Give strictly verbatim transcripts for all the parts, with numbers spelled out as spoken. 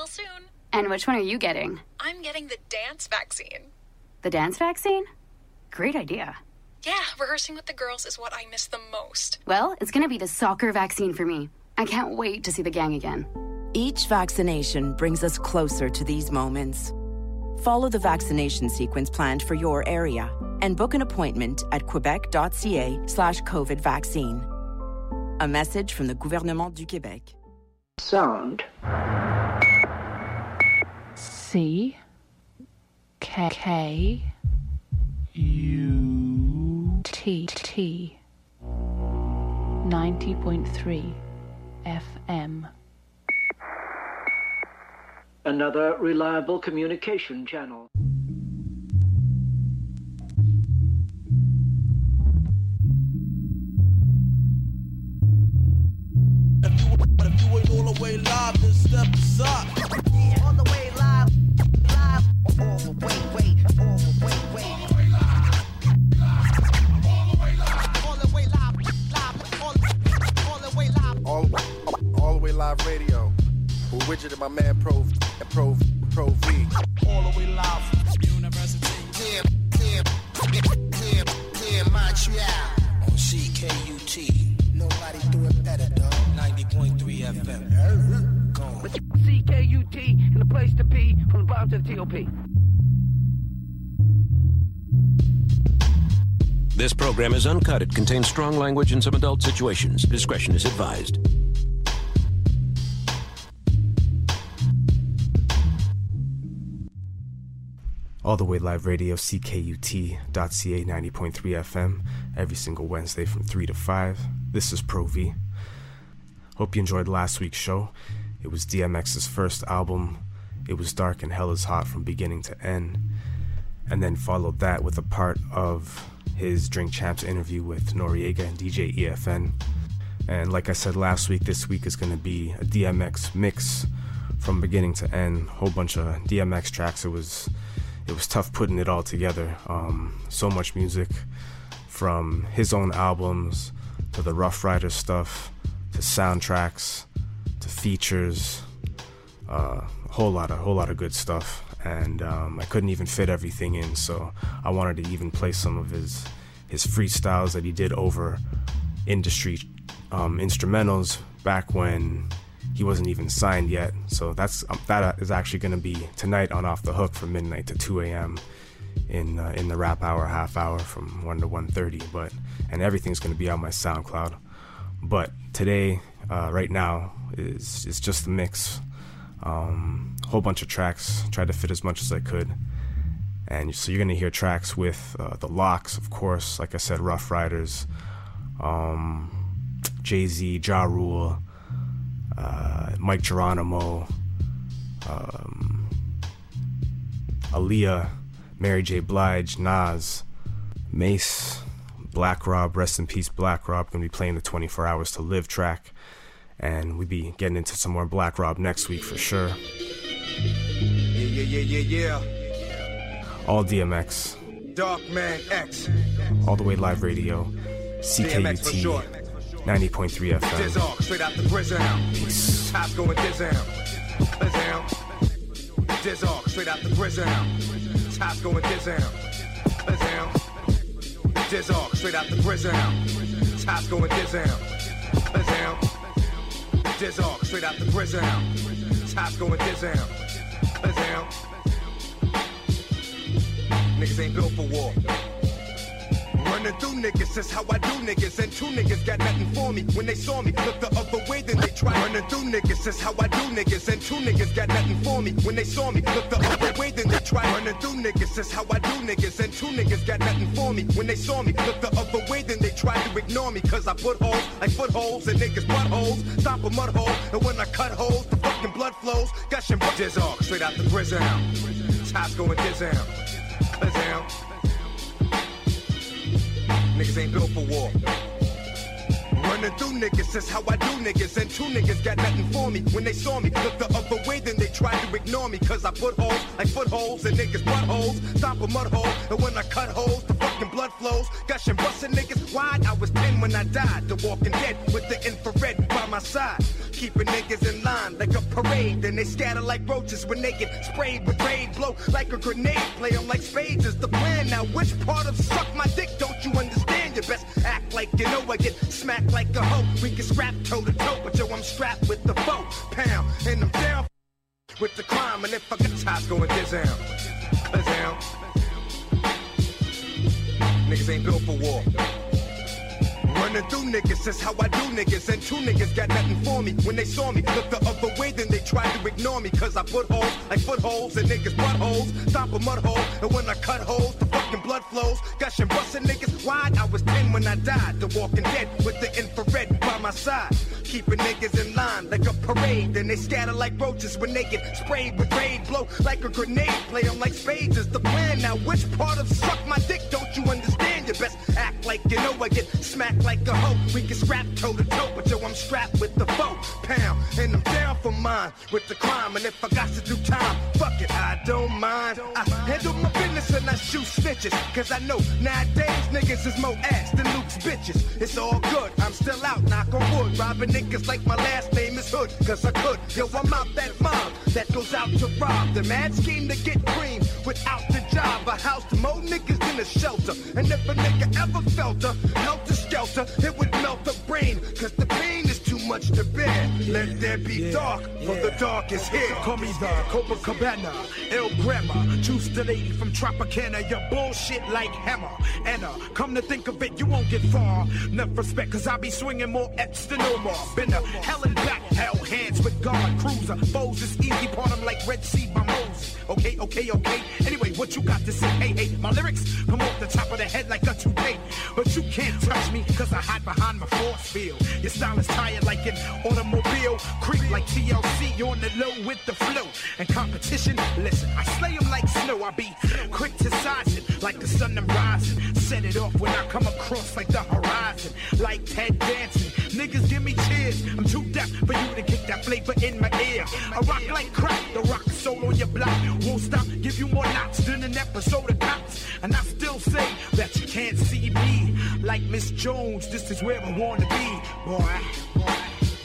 will soon. And which one are you getting? I'm getting the dance vaccine. The dance vaccine? Great idea. Yeah, rehearsing with the girls is what I miss the most. Well, it's gonna be the soccer vaccine for me. I can't wait to see the gang again. Each vaccination brings us closer to these moments. Follow the vaccination sequence planned for your area and book an appointment at quebec.ca slash COVID vaccine. A message from the Gouvernement du Québec. Sound. C K K U T T ninety point three F M. Another reliable communication channel. If you, if you ain't all the way live, then step aside. Yeah, all the way live, live, all the way, wait, all the way, wait. All the way live, all the way live, live, all, all the way live. All, all the way live radio. With Widget and my man Pro and Pro Pro V. All the way live from University. Clear, clear, clear, clear Montreal. On C K U T. Nobody do it better, dog. ninety point three F M. Go on. C K U T and the place to be from the bottom to the T O P. This program is uncut. It contains strong language and some adult situations. Discretion is advised. All the way live radio, C K U T dot C A ninety point three F M, every single Wednesday from three to five. This is Pro V. Hope you enjoyed last week's show. It was D M X's first album, It Was Dark and Hell Is Hot from beginning to end, and then followed that with a part of his Drink Champs interview with Noriega and D J E F N. And like I said last week, this week is going to be a D M X mix from beginning to end, whole bunch of D M X tracks. It was... It was tough putting it all together. Um, so much music, from his own albums to the Rough Rider stuff to soundtracks to features, uh, a whole lot of whole lot of good stuff. And um, I couldn't even fit everything in, so I wanted to even play some of his his freestyles that he did over industry um, instrumentals back when he wasn't even signed yet. So that's um, that is actually going to be tonight on Off the Hook from midnight to two a.m. in uh, in the rap hour half hour from one to one thirty. But and everything's going to be on my SoundCloud. But today, uh, right now, is is just the mix. Um, whole bunch of tracks. Tried to fit as much as I could. And so you're going to hear tracks with uh, the Locks, of course. Like I said, Rough Riders, um, Jay-Z, Ja Rule, Uh, Mike Geronimo, um, Aaliyah, Mary J. Blige, Nas, Mace, Black Rob, rest in peace Black Rob. Gonna be playing the twenty-four hours to Live track, and we'll be getting into some more Black Rob next week for sure. Yeah, yeah, yeah, yeah, yeah. All D M X. Dark Man X. All the way live radio, C K U T. ninety point three F M. Dizzle, straight out the prison. Peace. Top going Dizzle. Dizzle. Dizzle, straight out the prison. Top going Dizzle. Dizzle. Dizzle, straight out the prison. Top going Dizzle. Dizzle. Dizzle, straight out the prison. Top going Dizzle. Dizzle. Niggas ain't built for war. Running through niggas, that's how I do niggas. And two niggas got nothing for me. When they saw me, looked the other way, then they tried. Running through niggas, that's how I do niggas. And two niggas got nothing for me. When they saw me, looked the other way, then they tried. Running through niggas, that's how I do niggas. And two niggas got nothing for me. When they saw me, looked the other way, then they tried to ignore me. Cause I put holes like footholes and niggas buttholes. Stop a mud hole, and when I cut holes, the fucking blood flows. Gushing Dizzle, straight out the prison. Top going Dizzle. Dizzle. Niggas ain't built for war. Running through niggas, that's how I do niggas. And two niggas got nothing for me. When they saw me, looked the other way, then they tried to ignore me. Cause I put holes like footholes in niggas' buttholes. Stomp a mud hole, and when I cut holes, the fucking blood flows. Gushing, busting niggas wide. I was ten when I died. The Walking Dead with the infrared by my side. Keeping niggas in line like a parade. Then they scatter like roaches when they get sprayed with raid. Blow like a grenade, play them like spades is the plan. Now which part of suck my dick don't you understand? You best act like you know I get smacked like a hoe. We can scrap toe to toe, but yo, I'm strapped with the foe pound. And I'm down with the crime. And if I get top going this down, cause down. Niggas ain't built for war. Running through niggas, that's how I do niggas. And two niggas got nothing for me. When they saw me, looked the other way, then they tried to ignore me. Cause I put holes like footholes in niggas' buttholes. Stomp a mud hole, and when I cut holes, the fucking blood flows. Gushing, busting niggas wide. I was ten when I died. The Walking Dead with the infrared by my side. Keeping niggas in line like a parade. Then they scatter like roaches when they get sprayed with raid. Blow like a grenade, play them like spades is the plan. Now which part of suck my dick don't you understand? You best act like you know I get smacked like a hoe. We can scrap toe to toe, but yo, I'm strapped with the foe pound. And I'm down for mine with the crime. And if I got to do time, fuck it, I don't mind. I handle my business and I shoot snitches. Cause I know nowadays niggas is more ass than Luke's bitches. It's all good, I'm still out, knock on wood. Robbing niggas like my last name is Hood. Cause I could, yo, I'm out that mob that goes out to rob. The mad scheme to get cream without the job. A house to more niggas than a shelter. And if a nigga ever felt a helter skelter, it would melt the brain. Cause the pain is too much to bear. Let there be yeah, dark, yeah. For the dark is here. Call me the Copacabana, El Grandma. Choose the lady from Tropicana. Your bullshit like hammer. And uh, come to think of it, you won't get far. Enough respect, cause I be swinging more X than no more. Been a hell and back, hell hands with God. Cruiser, foes is easy, part them like Red Sea by Moses. Okay, okay, okay. Anyway, what you got to say? Hey, hey, my lyrics come off the top of the head like a toupee. But you can't touch me, cause I hide behind my force field. Your style is tired like an automobile. Creep like T L C on the low with the flow. And competition, listen, I slay them like snow. I be quick to size it like the sun I'm rising. Set it off when I come across like the horizon. Like Ted Danson, niggas give me cheers. I'm too deaf for you to kick that flavor in my ear. I rock like crack, the rock soul on your block. Won't stop, give you more knots than an episode of Cops. And I still say that you can't see me. Like Miss Jones, this is where I wanna be, boy. boy.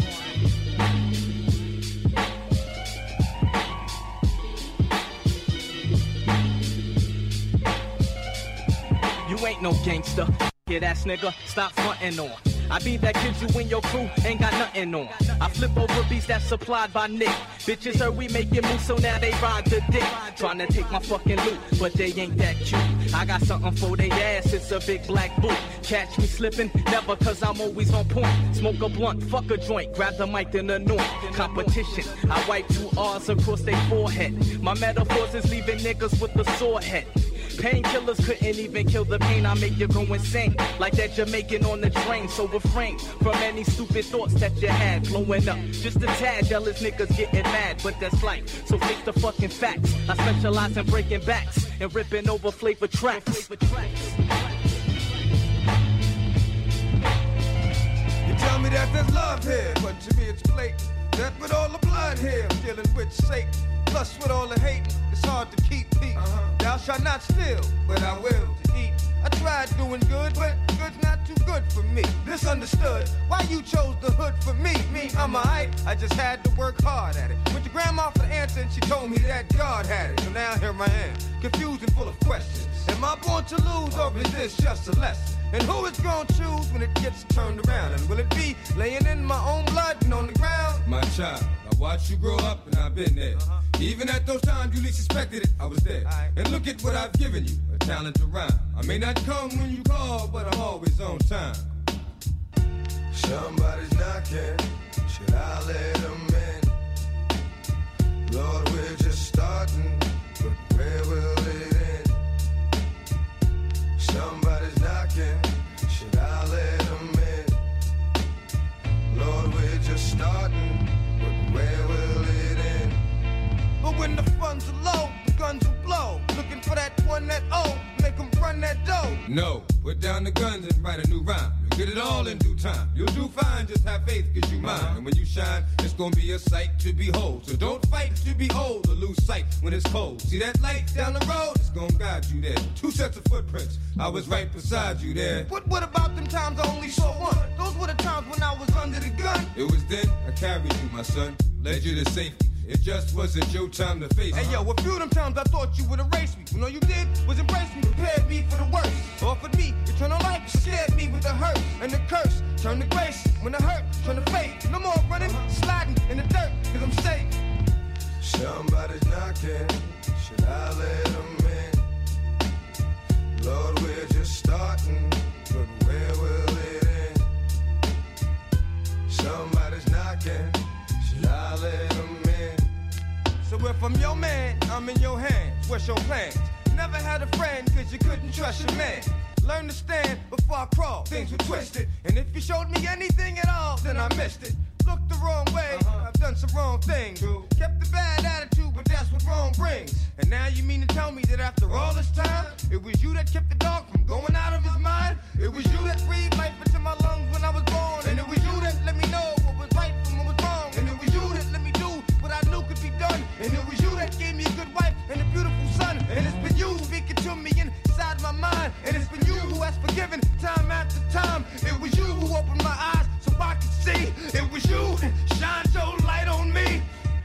You ain't no gangster, yeah, ass nigga, stop frontin' on. I be that kid you and your crew ain't got nothing on. I flip over beats that's supplied by Nick. Bitches heard we making moves, so now they ride the dick. Tryna take my fucking loot, but they ain't that cute. I got something for they ass, it's a big black boot. Catch me slipping, never, cause I'm always on point. Smoke a blunt, fuck a joint, grab the mic and anoint. Competition, I wipe two R's across their forehead. My metaphors is leaving niggas with a sore head. Painkillers couldn't even kill the pain. I make you go insane, like that Jamaican on the train. So refrain from any stupid thoughts that you had. Blowing up, just a tad, jealous niggas getting mad. But that's life, so face the fucking facts. I specialize in breaking backs and ripping over flavor tracks. You tell me that there's love here, but to me it's blatant. Death with all the blood here, dealing with Satan. Plus with all the hating, it's hard to keep peace. Uh-huh. Thou shalt not steal, but I will to eat. I tried doing good, but good's not too good for me. Misunderstood, why you chose the hood for me? Me, I'm a hype, I just had to work hard at it. Went to grandma for the answer and she told me that God had it. So now here I am, confused and full of questions. Am I born to lose or is this just a lesson? And who is gonna choose when it gets turned around? And will it be laying in my own blood and on the ground? My child, I watched you grow up and I've been there. Uh-huh. Even at those times you least expected it, I was there. Right. And look at what I've given you, a talent to rhyme. I may not come when you call, but I'm always on time. Somebody's knocking, should I let them in? Lord, we're just starting, but where will it end? Somebody's knocking, should I let them in? Lord, we're just starting, but where will it end? But when the funds are low, the guns will blow. Looking for that one that oh, make them run that dough. No, put down the guns and write a new rhyme. You Get it all in due time. You'll do fine, just have faith, cause you mine. And when you shine, it's gonna be a sight to behold. So don't fight to be old or lose sight when it's cold. See that light down the road? It's gonna guide you there. Two sets of footprints. I was right beside you there. But what about them times I only saw one? Those were the times when I was under the gun. It was then I carried you, my son. Led you to safety. It just wasn't your time to face. Hey yo, a few of them times I thought you would erase me. When all you did was embrace me, prepared me for the worst. Offered me eternal life, scared me with the hurt and the curse. Turn to grace when the hurt turn to fate. No more running, sliding in the dirt, cause I'm safe. Somebody's knocking, should I let them in? Lord, we're just starting, but where will it end? Somebody's knocking, should I let them in? So if I'm your man, I'm in your hands. What's your plans? Never had a friend cause you couldn't trust your man. Learn to stand before I crawl, things were twisted. And if you showed me anything at all, then I missed it. Looked the wrong way, uh-huh. I've done some wrong things. True. Kept the bad attitude, but that's what wrong brings. And now you mean to tell me that after all this time, it was you that kept the dog from going out of his mind? It was you that breathed life into my lungs when I was born. And it was you that let me know what was right from what was wrong. And it was you that let me do what I knew could be done. And it was you that gave me a good wife and a beautiful son. And it's been you speaking to me inside my mind. And it's been you who has forgiven time after time. It was you who opened my eyes so I could see. It was you that shined your light on me.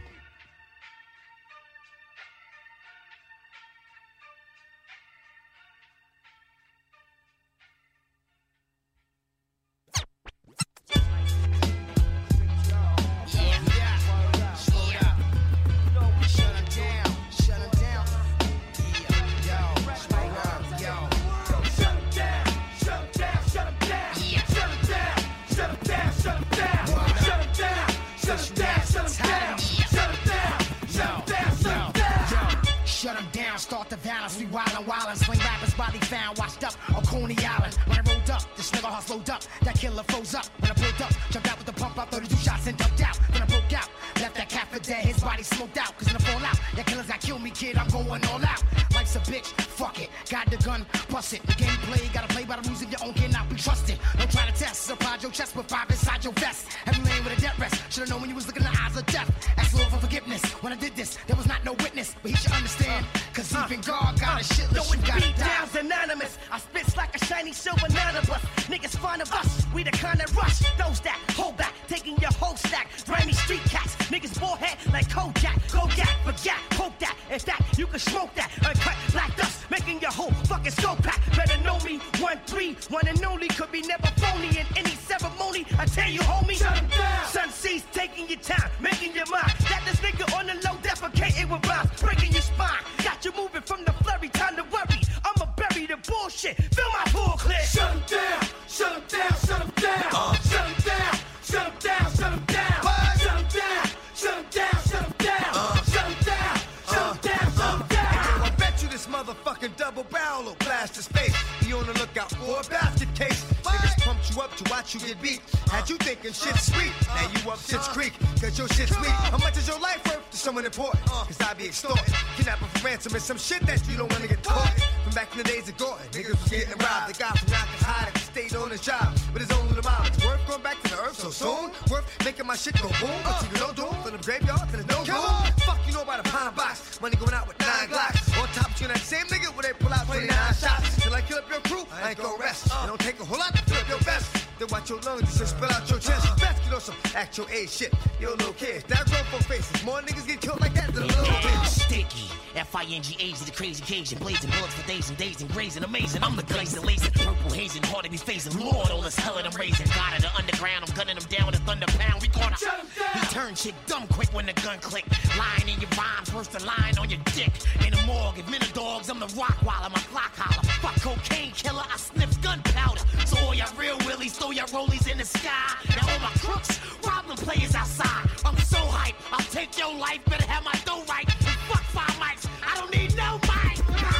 Shut them down, start the violence, we wildin', wildin', swing rappers, body found, washed up on Coney Island. When I rolled up, this nigga heart slowed up, that killer froze up. When I pulled up, jumped out with the pump out, thirty-two shots and ducked out. Then I broke out, left that cat for dead, his body smoked out. Cause in the fallout, that killer's got kill me, kid, I'm going all out. Life's a bitch, fuck it, got the gun, bust it. The game play, gotta play by the rules of your own, cannot be trusted. Don't try to test, surprise your chest with five inside your vest. Every lane with a death rest, should've known when you was looking in the eyes of death. Ask Lord for forgiveness, when I did this, there was not no witness, but he should understand. Cause even God got a shit list, you gotta die. Down's anonymous, I spit like a shiny silver nanobus. Niggas fond of us, we the kind that rush. Those that hold back, taking your whole stack. Grimy street cats, niggas bullhead like Kojak. Kojak, forget, hope that. If that, you can smoke that. Uncut black dust, making your whole fucking skull pack. Better know me, one three, one and only. Could be never phony in any ceremony. I tell you, homie, shut him down. Sun sees taking your time, making your mind. That this nigga on the low defecating with rhymes, breaking your spine. Got you moving from the flurry, time to worry. I'ma bury the bullshit, fill my pool clear. Shut him down, shut him down, shut him down. Uh. Shut him down, shut him down, shut him down. What? Shut him down, shut him down, shut him down. Uh. Shut him down, shut him uh. down, shut him down. Uh. I bet you this motherfucking double barrel will blast his face. Be on the lookout for a basket case. What? Niggas pumped you up to watch you get beat. Had you thinking shit's sweet, now you up shit's creek. Cause your shit's weak. How much is your life worth to someone important? Cause I be extorted, kidnapping for ransom and some shit that you don't wanna get caught. From back in the days of Gordon, niggas was getting robbed. The guy from Yonkers high that stayed on his job with his own little mom. It's worth going back to the earth so soon. Worth making my shit go boom. But you know doom from the graveyard to the no room. Fuck you know about a pine box. Money going out with nine glocks. On top of you that same nigga where they pull out twenty-nine shots. Till I kill up your crew, I ain't gon' rest. It don't take a whole lot to fill up your vest. Then watch your lungs just spill out your chest. Best get on some actual age shit. Yo, little kids, that grown folk faces. More niggas get killed like that than a little bitch. Sticky, F I N G A Z, the crazy Cajun. Blazing bullets for days and days and grazing. Amazing, I'm the glazing, lazy. Purple hazing, hard to be phasing. Lord, all this hell that I'm raising. God of the underground, I'm gunning them down with a thunder pound. We gonna shut him down. He turn shit dumb quick when the gun click. Lying in your rhymes, worse than lying on your dick. In the morgue, if men are dogs, I'm the rock while I'm a clock holler. Fuck cocaine killer, I sniff gunpowder. So all y'all real willies, throw your rollies in the sky. Now all my crooks, rob them players outside. I'm so hype, I'll take your life, better have my dough right. And fuck five mics, I don't need no mic.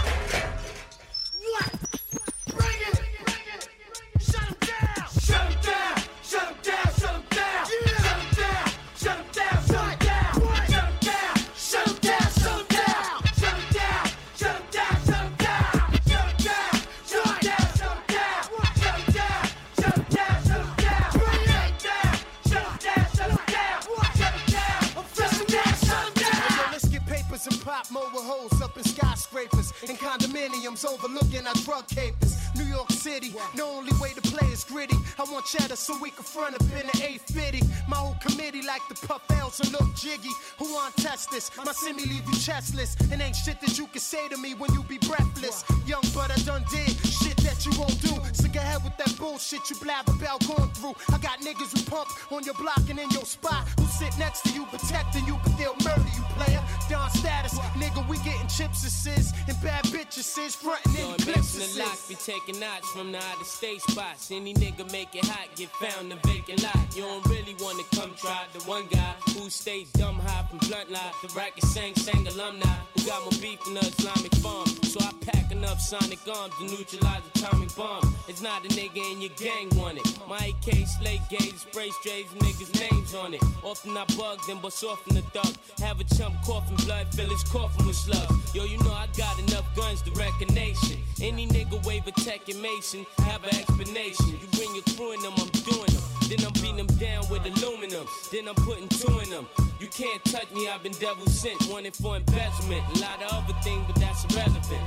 What? Bring it, bring it. Shut him down. Shut him down, shut him down, shut him down. Yeah. Shut him down, shut him down, shut him down. What? Shut him down, shut him down, shut him down. Shut him down, shut him down, shut him down. Shut him down, shut him down, shut him down. Shut him down, shut him down, Williams overlooking our drug capers. New York City, the only way to play is gritty. I want cheddar so we can front up in the eight fifty. My whole committee like the puff L's and look jiggy. Who want test this? My semi leave you chestless. And ain't shit that you can say to me when you be breathless. Young but I done did shit that you won't do. So go ahead with that bullshit you blab about going through. I got niggas who pump on your block and in your spot, who sit next to you protecting you, but they'll murder you, player. Don status, nigga, we getting chips assists and bad bitches sis frontin' in clips the lock be taking knots from the out of state spots. Any nigga make it hot, get found in vacant lot. You don't really wanna come try the one guy who stays dumb high from blunt lie. The racket sang sang alumni who got more beef than the Islamic bomb. So I pack enough sonic arms to neutralize atomic bomb. It's not a nigga in your gang want it. My A K slate gauge, spray strays, niggas names on it. Often I bug them, bust off in the dark. Have a chump coughing blood, fill his coffin with slugs. Yo, you know I got enough guns to wreck a nation. Any nigga wave a tech and Mason, have an explanation. You bring your crew in them, I'm doing them. Then I'm beating them down with aluminum. Then I'm putting two in them. You can't touch me, I've been devil sent. Wanted for embezzlement. A lot of other things, but that's irrelevant.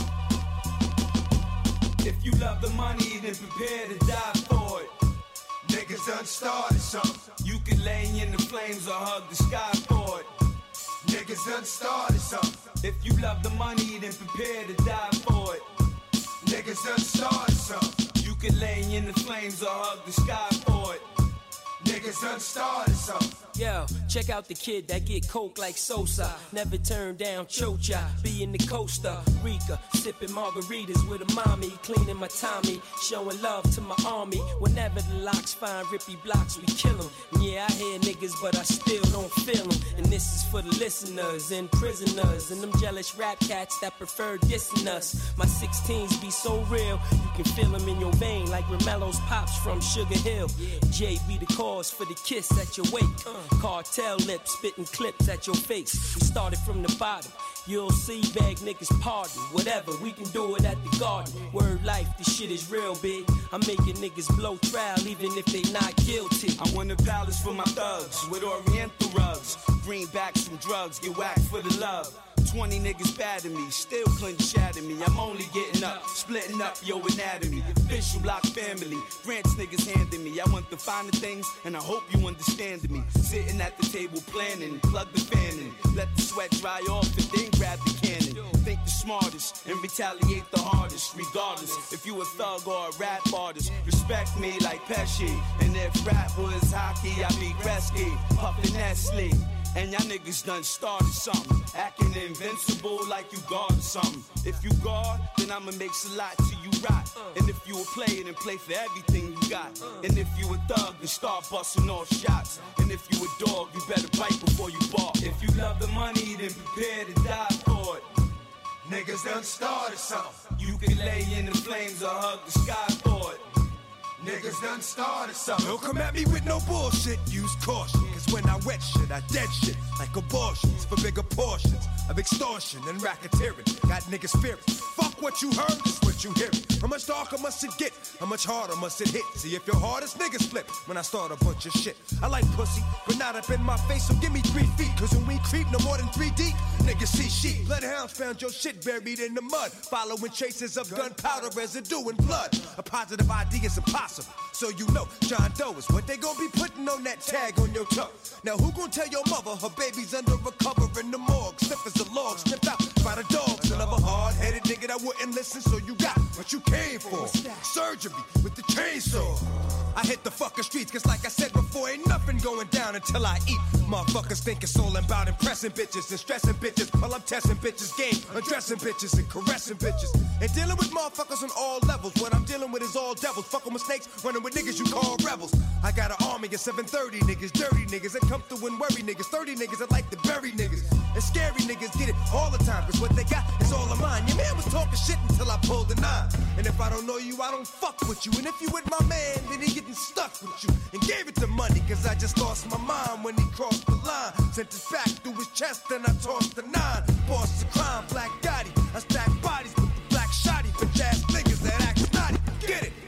If you love the money, then prepare to die for it. Niggas done started something. You can lay in the flames or hug the sky for it. Niggas done started something. If you love the money, then prepare to die for it. Niggas done started something. You can lay in the flames or hug the sky for it. Niggas done started something. Yo, check out the kid that get coke like Sosa. Never turn down Chocha, be in the Costa Rica, sipping margaritas with a mommy, cleaning my Tommy, showing love to my army. Whenever the locks find rippy blocks, we kill them. Yeah, I hear niggas, but I still don't feel them. And this is for the listeners and prisoners and them jealous rap cats that prefer dissing us. My sixteens be so real, you can feel them in your vein like Romelo's pops from Sugar Hill. J be the cause for the kiss at your wake. Cartel lips, spitting clips at your face. We started from the bottom. You'll see, beg niggas pardon. Whatever, we can do it at the garden. Word life, this shit is real big. I'm making niggas blow trial even if they not guilty. I want a palace for my thugs with oriental rugs. Greenbacks from drugs, get whacked for the love. Twenty niggas bad at me, still couldn't shatter me. I'm only getting up, splitting up your anatomy. Official block family, grants niggas handing me. I want the finer things, and I hope you understand me. Sitting at the table planning, plug the fan in. Let the sweat dry off and then grab the cannon. Think the smartest and retaliate the hardest. Regardless, if you a thug or a rap artist, respect me like Pesci. And if rap was hockey, I be Gretzky, puffin' Nestle. And y'all niggas done started something, acting invincible like you guard or something. If you guard, then I'ma make a lot till you rot. And if you a player, then play for everything you got. And if you a thug, then start busting off shots. And if you a dog, you better bite before you bark. If you love the money, then prepare to die for it. Niggas done started something. You can lay in the flames or hug the sky for it. Niggas done started something. Don't come at me with no bullshit, use caution. Cause when I wet shit, I dead shit like abortions for bigger portions of extortion and racketeering. Got niggas fearing. Fuck what you heard, that's what you hearing. How much darker must it get? How much harder must it hit? See if your hardest niggas flip when I start a bunch of shit. I like pussy, but not up in my face, so give me three feet. Cause when we creep no more than three deep, niggas see sheep. Bloodhounds found your shit buried in the mud, following traces of gunpowder residue and blood. A positive idea is impossible. So you know, John Doe is what they gon' be putting on that tag on your tongue. Now who gon' tell your mother her baby's under a cover in the morgue? Sniff as a log, sniffed out by the dogs. Another hard-headed nigga that wouldn't listen, so you got what you came for. Surgery with the chainsaw. I hit the fucking streets, cause like I said before, ain't nothing going down until I eat. Motherfuckers think it's all about impressing bitches and stressing bitches while I'm testing bitches' game, undressing bitches and caressing bitches. And dealing with motherfuckers on all levels. What I'm dealing with is all devils. Fucking with snakes, running with niggas you call rebels. I got an army of seven thirty niggas, dirty niggas that come through and worry niggas, thirty niggas that like to bury niggas. And scary niggas get it all the time, cause what they got is all of mine. Your man was talking shit until I pulled the nine. And if I don't know you, I don't fuck with you. And if you with my man, then he getting stuck with you. And gave it to money, cause I just lost my mind when he crossed the line. Sent his back through his chest, then I tossed the nine. Boss of crime, Black Gotti. I stack bodies with the black shotty for jazz niggas that act snotty. Get it?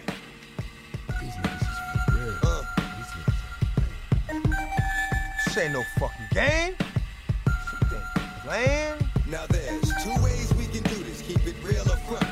Uh. This ain't no fucking game. Shit ain't playing. Now there's two ways we can do this. Keep it real up front.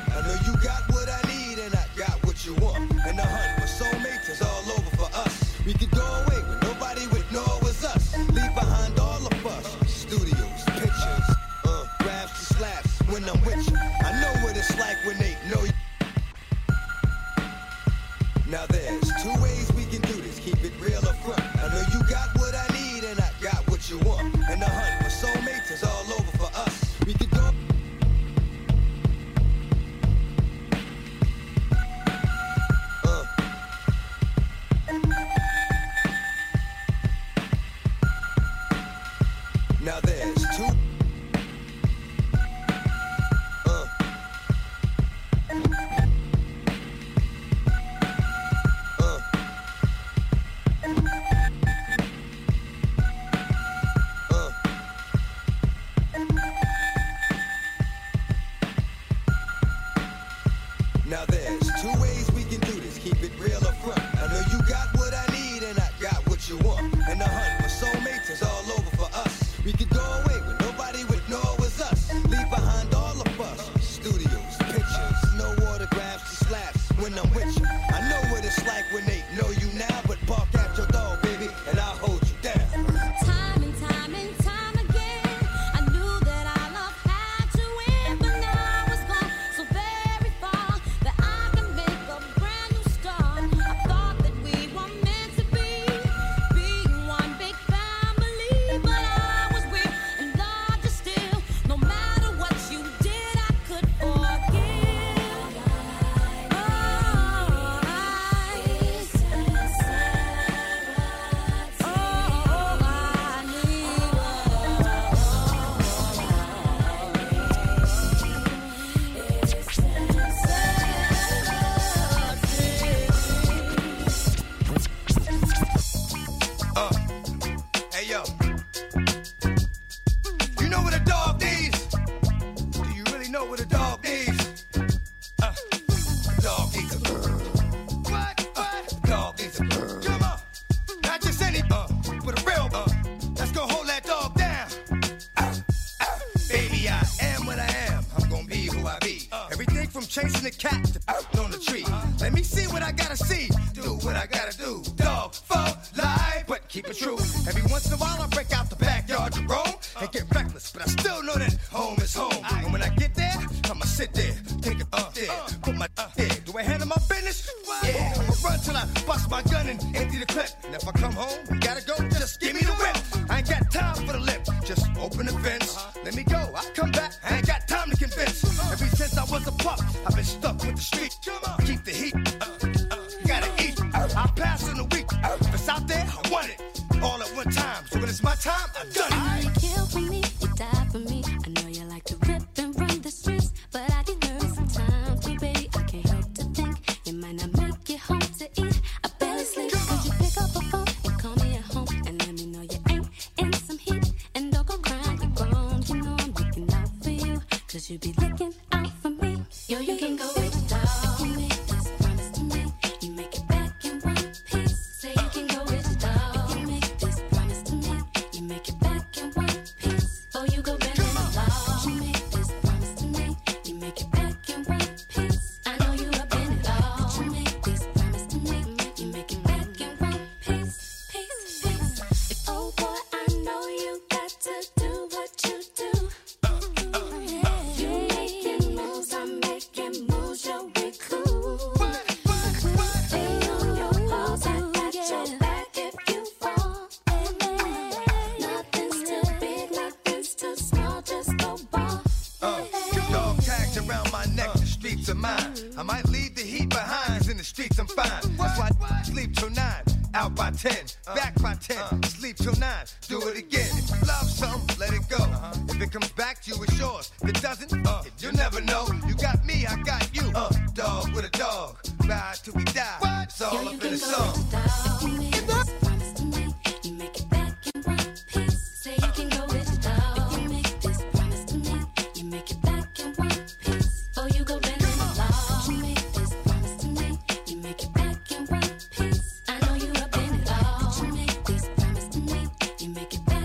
Now there's two ways we can do this, keep it real up front. I know you got what I need and I got what you want. And the hunt for soulmates is all over for us. We could go away when nobody would know it was us. Leave behind all of us, studios, pictures, no autographs, just slaps when I'm with you. I know what it's like when they know you now, but bark at your dog, baby, and I'll hold you down. Time and time and time again, I knew that our love had to end, but now it's gone so very far that I can make a brand new start. I thought that we were meant to be, being one big family, but I was weak and larger still. No matter what you did, I could forgive. Oh, I Uh, hey yo, you know what a dog needs? Do you really know what a dog needs? Uh, dog needs a what? What? Dog needs a come on, not just any uh, but a real uh, that's gonna hold that dog down. Uh, uh, baby, I am what I am. I'm gonna be who I be. Uh, everything from chasing the cat to uh, on the tree. Let me see what I gotta see. Do what I gotta do. Dog for life, but keep it true. Every once in a while I break out the backyard to roam and get reckless, but I still know that home is home. And when I get there, I'ma sit there, take a up there, put my up there. Do I handle my business? Yeah, I'ma run till I bust my gun and empty the clip. And if I come home, you gotta go, just give me the whip. I ain't got time for the lip, just open the fence. Let me go, I'll come back, I ain't got time to convince. Ever since I was a pup, I've been stuck with the street. Keep the heat, uh, uh, gotta eat. I'll pass in a week. If it's out there, I want it. All at one time. So when it's my time, I've done it. You kill for me, you die for me. I know you like to rip and run the streets, but I get nervous sometimes, too, baby. I can't help to think you might not make it home to eat. I barely sleep. Could you pick up a phone and call me at home and let me know you ain't in some heat? And don't go crying, you're grown. You know I'm looking out for you, cause you be looking out for me. Yo, you can go with the dog. You make this promise to me. You make it back in one piece. Say you can go with the dog. You make this promise to me. You make it back in one piece. Oh, you go bend in the law. You make this promise to me. You make it back in one piece. I know you up in it all. You make this promise to me. You make it back in one piece. Piece, piece. Oh boy, I know you got to do what you do. You making moves, I'm making moves. Yo, we cool. Stay on your paws, I got your back if you fall. Nothing's too big, nothing's too small, just go ball. Uh, dog tags around my neck, the streets are mine. I might leave the heat behind, 'cause in the streets I'm fine. That's why I sleep till nine, out by ten, back by ten, sleep till nine, do it again. If you love something, let it go. If it comes back to you, it's yours. If it doesn't, uh, you'll never know. You got me, I got you. Uh, dog with a dog, ride till we die. It's all up in the song. You make this promise to me. You make it back in one piece. Say you can go with the dog. You make this promise to me. You make it back in one piece. Oh, you go bend in the law. You make this promise to me. You make it back in one piece. I know you up in it all. You make this promise to me. You make it back.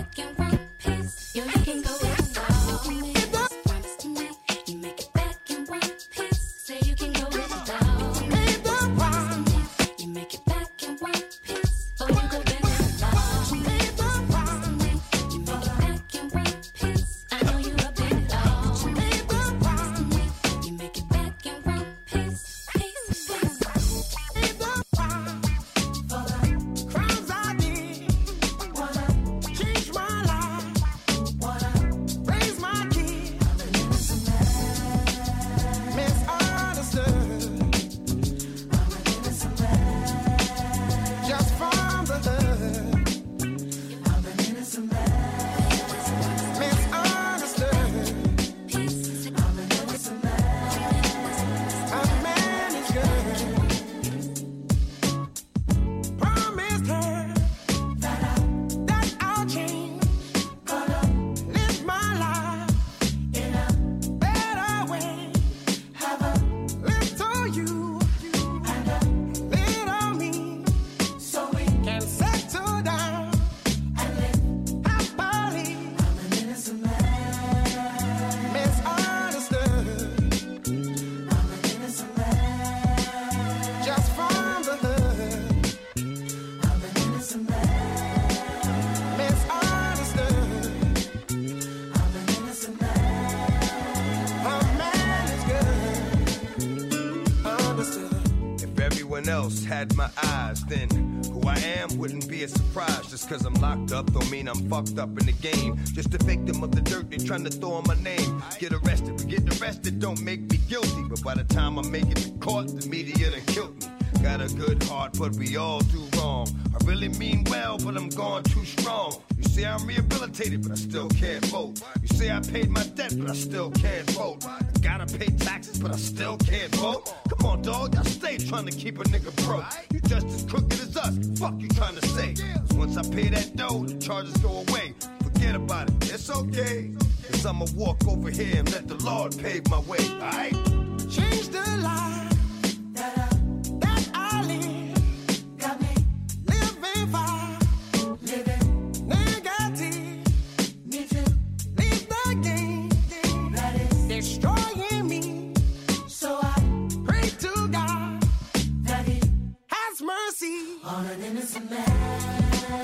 everyone else had my eyes, then who I am wouldn't be a surprise. Just cause I'm locked up don't mean I'm fucked up in the game. Just a victim of the dirt they trying to throw on my name. Get arrested, but getting arrested don't make me guilty. But by the time I make it to court, the media done killed me. Got a good heart, but we all do wrong. I really mean well, but I'm going too strong. You say I'm rehabilitated, but I still can't vote. You say I paid my debt, but I still can't vote. I gotta pay taxes, but I still can't vote. Come on, dog, I stay trying to keep a nigga broke. You just as crooked as us, fuck you trying to say. Cause once I pay that dough, the charges go away. Forget about it, it's okay. Cause I'ma walk over here and let the Lord pave my way, alright? Change the life that I, that I live. Got me living far, living negative. Me too. Leave the game that is destroying me. So I pray to God that He has mercy on an innocent man.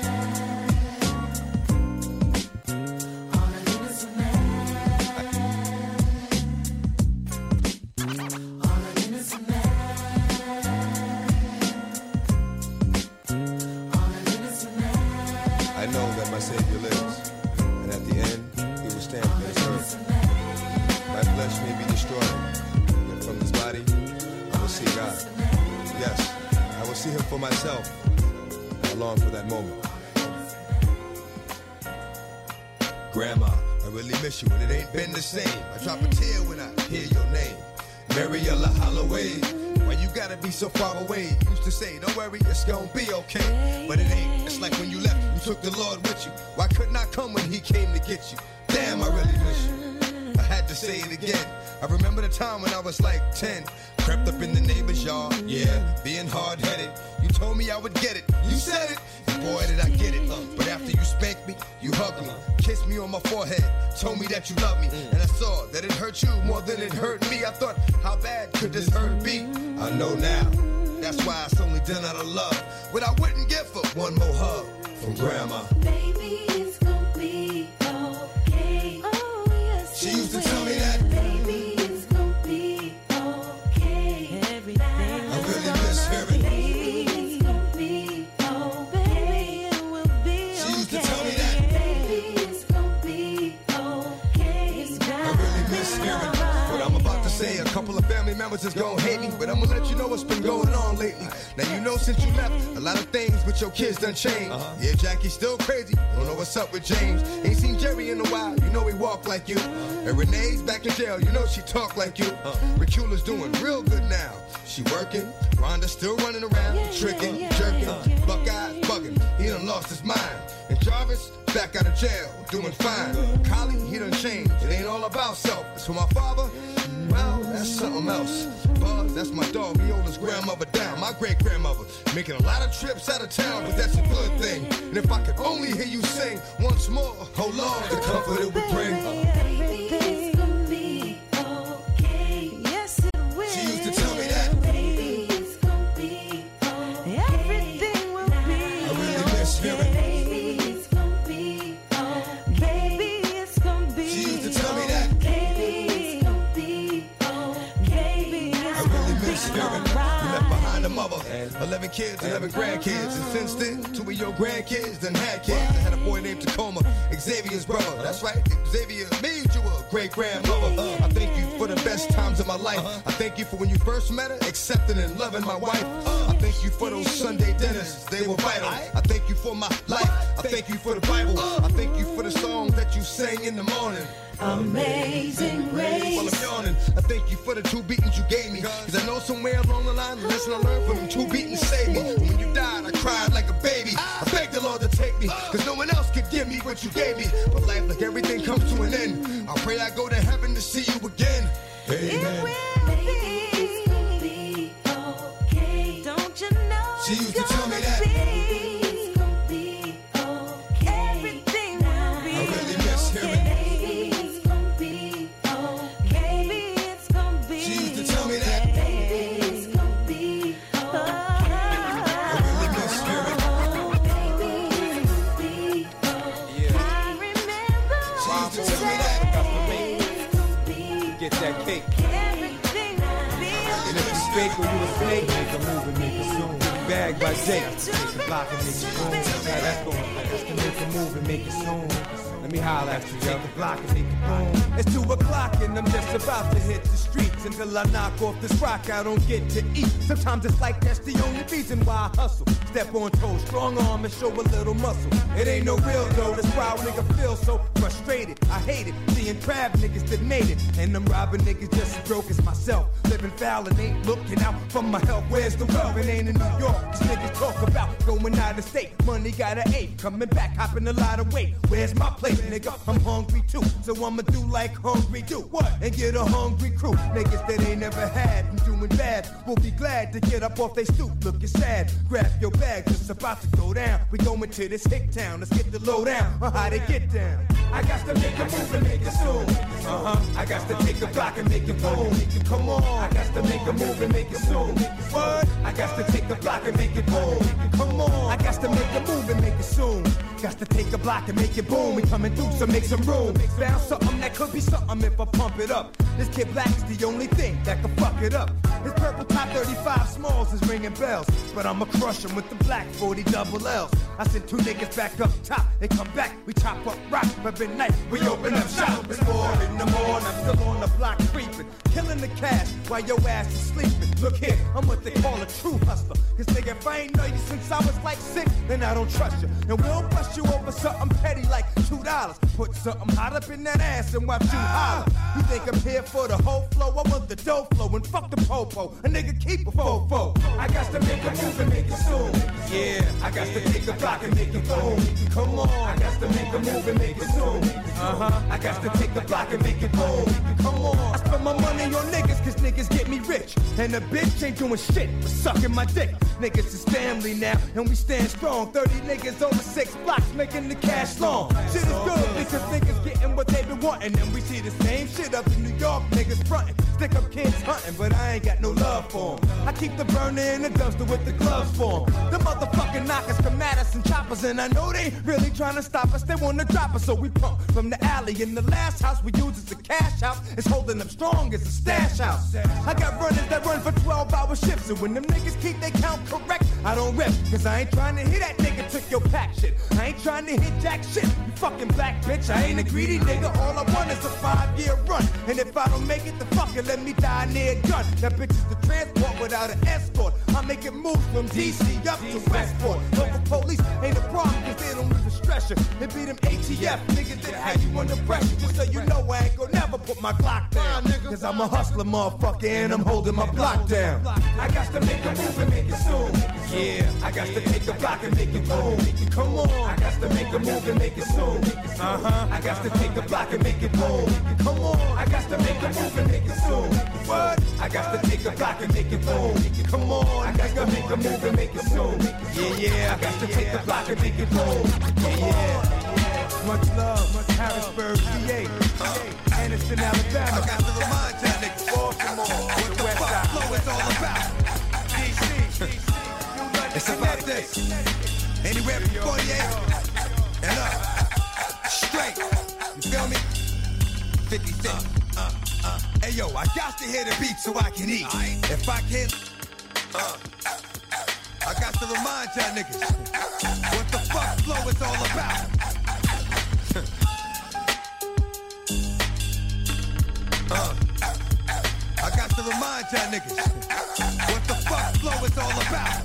Savior lives, and at the end, He will stand for His earth. My flesh may be destroyed, yet from this body, I will see God. Yes, I will see Him for myself. I long for that moment. Grandma, I really miss you, and it ain't been the same. I drop a tear when I hear your name. Mariella Holloway. Why you gotta be so far away? Used to say, don't worry, it's gonna be okay. But it ain't, it's like when you left, you took the Lord with you. Why couldn't I come when He came to get you? Damn, I really miss you. I had to say it again. I remember the time when I was like ten. Crept up in the neighbor's yard, yeah, being hard-headed. You told me I would get it, you said it. Boy, did I get it. Uh, but after you spanked me, you hugged me, kissed me on my forehead, told me that you loved me. And I saw that it hurt you more than it hurt me. I thought, how bad could this hurt be? I know now, that's why it's only done out of love. What I wouldn't give for one more hug from Grandma. Baby, it's gonna be okay. Oh, yes, she used to tell me that. Baby, it's gonna be okay. Everything I really miss hearing. Baby, it's gonna be okay. It will be she used okay. to tell me that. Baby, it's gonna be okay. It's I really miss hearing what I'm about to say. A couple of family members is gonna hate me, but I'm gonna let you know what's been going on lately. Now you know since you left, a lot of things with your kids done changed. Uh-huh. Yeah, Jackie's still crazy. Don't know what's up with James. Ain't seen Jerry in a while. You know he walk like you. Uh-huh. And Renee's back in jail. You know she talk like you. Uh-huh. Racula's doing real good now. She working. Rhonda's still running around, yeah, tricking, yeah, yeah, jerking. Uh-huh. Buckeye's bugging. He done lost his mind. And Jarvis back out of jail, doing fine. Collie, he done changed. It ain't all about self. It's for my father. Well, that's something else. Buzz, that's my dog. He old his grandmother down. My great-grandmother making a lot of trips out of town, but that's a good thing. And if I could only hear you sing once more, oh Lord, the comfort it would bring. Everything's gonna be okay. Yes, it will. She used to tell me that. Baby, it's gonna be okay. Everything will be I really miss hearing. Baby, it's gonna be okay. Baby, it's gonna be She used to tell me that. I really miss hearing. You left behind a mother, eleven kids, eleven grandkids, and since then, two of your grandkids done had kids. I had a boy named Tacoma, Xavier's brother. That's right, Xavier made you a great grandmother. Uh, I thank you for the best times of my life. I thank you for when you first met her, accepting and loving my wife. I thank you for those Sunday dinners, they were vital. I thank you for my life. I thank you for the Bible. I thank you for the songs that you sang in the morning. Amazing Grace. While I'm yawning, I thank you for the two beatings you gave me. Cause I know somewhere along the line, the lesson I learned from them two beatings saved me. And when you died, I cried like a baby. I begged the Lord to take me, cause no one else could give me what you gave me. But life, like everything, comes to an end. I pray I go to heaven to see you again. Amen. It's gonna be okay. Don't you know? She used to tell me that. It's gonna be okay. Everything will be I really miss hearing. Get that cake. Everything will be okay. fake or you a snake? Make a move and make it soon. Bag by Jake. Make a block and make it boom. Now that's going. I got to make a move and make it soon. Let me holler at you, yo. Make a block and make it boom. It's two o'clock and I'm just about to hit the streets. Until I knock off this rock, I don't get to eat. Sometimes it's like that's the only reason why I hustle. Step on toes, strong arm and show a little muscle. It ain't no real though, this proud nigga feel so frustrated. I hate it, seeing crab niggas that made it. And them robbing niggas just as broke as myself. Living foul and ain't looking out for my health. Where's the wealth? It ain't in New York. These niggas talk about going out of state. Money got an eight, coming back, hopping a lot of weight. Where's my plate, nigga? I'm hungry too. So I'ma do like hungry do. What? And get a hungry crew. Niggas that ain't never had and doing bad will be glad to get up off they stoop. Looking sad. Grab your bag, just about to go down. We going to this hick town. Let's get the low down on how they get down. I got to make a move and make it soon. Uh-huh. I got to take a block and make it boom. Come on. I got to make a move and make it soon. What? I got to take a block and make it boom. Come on. I got to make a move and make it soon. Got to take a block and make it boom. We coming through, so make some room. Found something that could be something if I pump it up. This Kid Black is the only thing that can fuck it up. His purple top thirty-five smalls is ringing bells, but I'ma crush him with the black forty double L's. I sent two niggas back up top. They come back, we chop up rock. Every night we open up shop. It's four in the morning, I'm still on the block creeping, killing the cash while your ass is sleeping. Look here, I'm what they call a true hustler. Cause nigga, if I ain't know you since I was like six, then I don't trust you. And we'll bust you over something petty like two dollars. Put something hot up in that ass and watch you holler. You think I'm here for the whole flow? I want the dough flow and fuck the po-po. A nigga keep a fofo. I got to make a move and make it soon. Yeah, I got to take a block and make it boom. Come on, I got to make a move and make it soon. Uh-huh, I got to take a block and make it boom. Come on, I spend my money on niggas cause niggas get me rich. And the bitch ain't doing shit but sucking my dick. Niggas is family now and we stand strong. thirty niggas over six blocks making the cash long. Shit is good because niggas getting what they been wanting. And we see the same shit up in New York, niggas frontin'. Stick up kids hunting, but I ain't got no love for 'em. I keep the burner in the dumpster with the gloves for 'em. The motherfucking knockers come at us in choppers, and I know they ain't really trying to stop us. They wanna drop us, so we pump from the alley. In the last house we use as a cash house, it's holding up strong as a stash house. I got runners that run for twelve hour shifts, and when them niggas keep they count correct, I don't rip, cause I ain't trying to hit that nigga took your pack shit. I ain't trying to hit jack shit, you fucking black bitch. I ain't a greedy nigga, all I want is a five year run. And if I don't make it, the fucker let me die near a gun. That bitch is the transport without an escort. I make it move from D C up to Westport. Local police ain't a problem cause they don't use a stretcher. They be them A T F niggas that have you under pressure. Just so you know I ain't gon' never put my Glock down. Cause I'm a hustler motherfucker and I'm holding my block down. I got to make a move and make it soon. Yeah, I got to take a block and make it boom. Come on, I got to make a move and make it soon. Uh-huh, I got to take a block and make it boom. Come on, I got to make a move and make it soon. What? I got to take a block and make it boom. Come on, I got to make a move and make it soon. Yeah, yeah, I got to take a block and make it boom. Yeah, yeah. Much love, much Harrisburg, P A, Anniston, Alabama. I got to remind y'all niggas, Baltimore, what the fuck flow is all about. D C, it's about this. Anywhere from forty-eight and up, straight. You feel me? fifty cent. Uh, uh, uh. Hey yo, I got to hear the beat so I can eat. If I can't, uh, I got to remind y'all niggas what the fuck flow is all about. uh, I got to remind y'all niggas what the fuck flow is all about.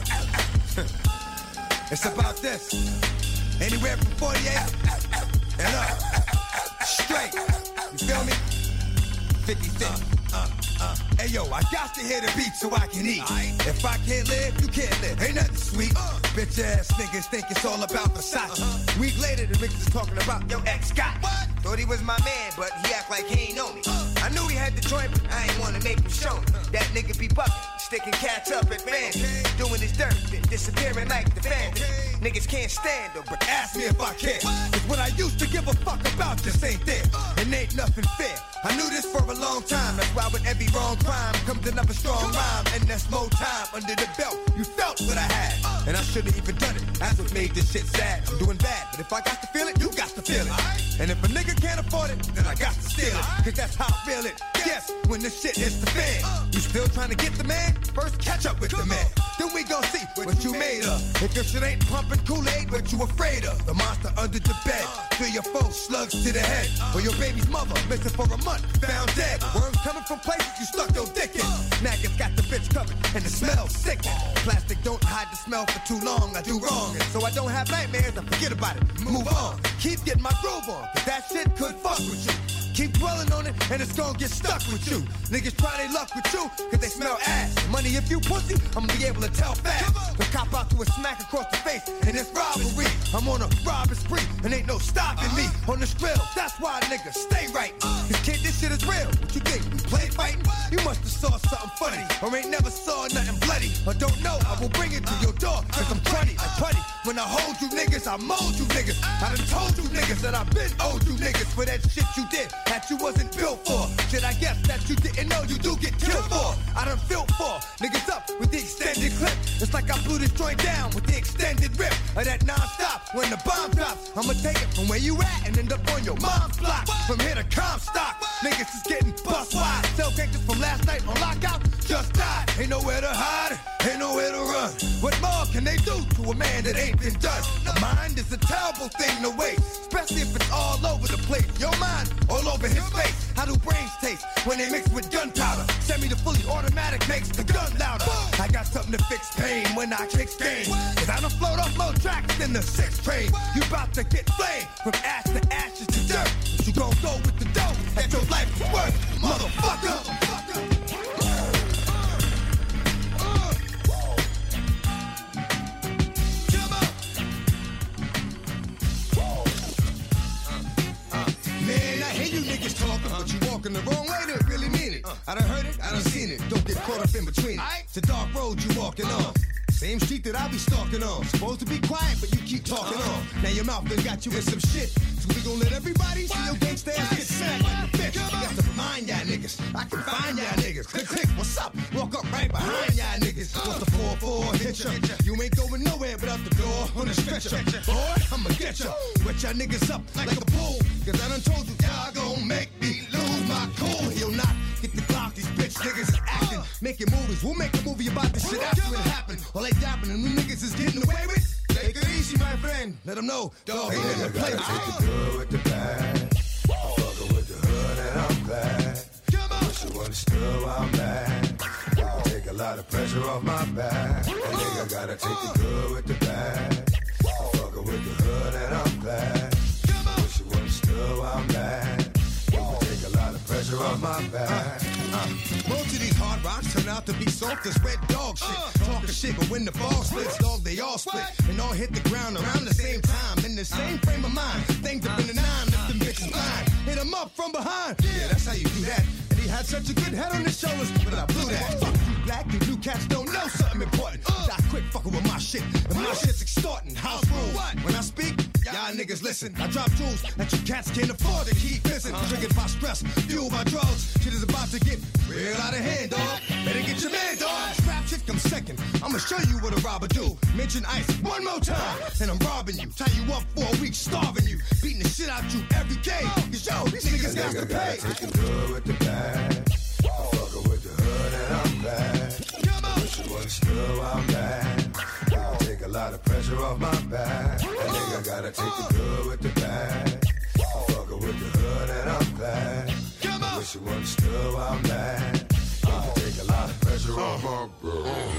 It's about this. Anywhere from forty-eight and up, straight. You feel me? fifty cent. Uh, uh, uh. Hey yo, I got to hear the beat so I can eat. If I can't live, you can't live. Ain't nothing sweet. Uh, Bitch ass niggas think it's all about Versace. Uh-huh. Week later, the niggas is talking about yo ex Scott. What? Thought he was my man, but he act like he ain't know me. Uh, I knew he had the joint, but I ain't wanna make him show me. Uh, that nigga be bucking, sticking cats up at fans, okay. Doing his dirt, then disappearing like the fans. Okay. Niggas can't stand him, but ask me if I care. What? Cause what I used to give a fuck about just ain't there. Uh, and ain't nothing fair. I knew this for a long time. That's why with every wrong crime comes another strong rhyme. And that's more time under the belt. You felt what I had. And I shouldn't even done it. That's what made this shit sad. I'm doing bad. But if I got to feel it, you got to feel it. And if a nigga can't afford it, then I got to steal it. Cause that's how I feel it. Yes, when this shit hits the fan. You still trying to get the man? First catch up with the man. Then we gon' see what you made of. If your shit ain't pumping Kool-Aid, what you afraid of? The monster under the bed. Feel your foe slugs to the head. Or your baby's mother missing for a month, found dead. Worms coming from places you stuck your dick in. Naggers got the bitch covered and the smell sickin'. Plastic don't hide the smell for too long. I do wrong, and so I don't have nightmares. I forget about it. Move on. Keep getting my groove on. Cause that shit could fuck with you. Keep dwelling on it, and it's gonna get stuck with you. Niggas try their luck with you, cause they smell ass. Money if you pussy, I'm gonna be able to tell fast. The cop out to a smack across the face, and it's robbery. I'm on a robbery spree, and ain't no stopping me. On the skrill, that's why niggas stay right. Cause kid, this shit is real. What you think, we play fighting? You must have saw something funny, or ain't never saw nothing bloody. Or don't know, I will bring it to your door, cause I'm cruddy, I'm cruddy. When I hold you niggas, I mold you niggas. I done told you niggas that I've been owed you niggas for that shit you did. That you wasn't built for. Shit, I guess that you didn't know you do get killed for. I done filled for. Niggas up with the extended clip. It's like I blew this joint down with the extended rip. Of that non-stop when the bomb drops. I'ma take it from where you at and end up on your mom's block. From here to Comstock. Niggas is getting bust wide. Cell gangsters from last night on lockout just died. Ain't nowhere to hide. Ain't nowhere to run. What more can they do to a man that ain't been done? A mind is a terrible thing to waste. Especially if it's all over the place. Your mind all over his face. How do brains taste when they mix with gunpowder? Send me the fully automatic makes the gun louder. I got something to fix pain when I kick game. Cause I done float off more tracks than the six train. You bout to get flamed from ash to ashes to dirt. But you gon' go with the dope that your life is worth, motherfucker. Talking, but you walking the wrong way to really mean it. I done heard it, I done seen it. Don't get caught up in between it. It's a dark road you walking on. Same street that I be stalking on. Supposed to be quiet, but you keep talking on. Now your mouth done got you in some shit. So we gon' let everybody see your gangsta ass get smacked like a bitch. You got to remind y'all niggas. I can find y'all niggas. Click, click, what's up? Walk up right behind y'all niggas. What's the four four hit ya? You ain't going nowhere but out the door on the stretcher. Boy, I'ma get ya. Wet y'all niggas up like a pool. Cause I done told you y'all gon' make me lose my cool. He'll not get the clock. These bitch niggas is acting. Making movies. We'll make a movie about this shit after it happened. All they dapping and them niggas is getting away with. Take it easy, my friend. Let them know. Dog ain't in the play. Take the good with the bad. Fuckin' with the hood and I'm glad. Wish you understood why I'm bad. I take a lot of pressure off my back. A nigga gotta take the good with the bad. Fuckin' with the hood and I'm glad. Wish you understood why I'm bad. I take a lot of pressure off my back. Uh, most of these hard rocks turn out to be soft as red dog shit. Uh, Talking shit, but when the ball splits, dog, they all split. What? And all hit the ground around the same time. In the same frame of mind. Things up in the nine, left them bitches blind. Hit them up from behind. Yeah, that's how you do that. And he had such a good head on his shoulders, but I blew that. Fuck you, black, you blue cats don't know something important. Uh, Die quick fucking with my shit. And my shit's extorting. House rules. When I speak, y'all niggas listen. I drop jewels that you cats can't afford to keep missing. Uh, Triggered by stress, fueled by drugs. Shit is about to get real out of hand, dog. Better get your man, dog. Scrap shit comes second. I'ma show you what a robber do. Mention ice one more time, and I'm robbing you. Tie you up for a week, starving you. Beating the shit out you every day. Cause yo, these niggas got to pay. Take the good with the bad. Fuckin' with the hood and I'm glad. Wish you understood why I'm bad. I take a lot of pressure off my back. A nigga gotta take the good with the bad. Fuckin' with the hood and I'm glad. Wish you understood why I'm bad. I take a lot of pressure off my back.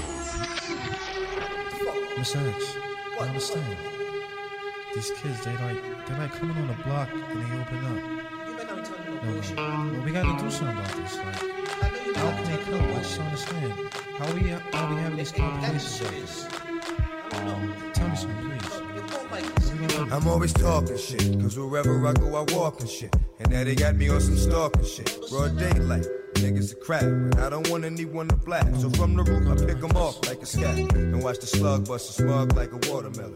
Miss X, I understand. These kids, they like, they like coming on the block and they open up. No, no. Well, we gotta do something about this. Like, how can they come? I just don't understand. How we, how we having these conversations like this? Um, tell me something, please. I'm always talking shit, cause wherever I go I walk and shit. And now they got me on some stalking shit. Broad daylight, niggas a crap, but I don't want anyone to blast. So from the roof I pick them off like a scat. And watch the slug bust a smug like a watermelon.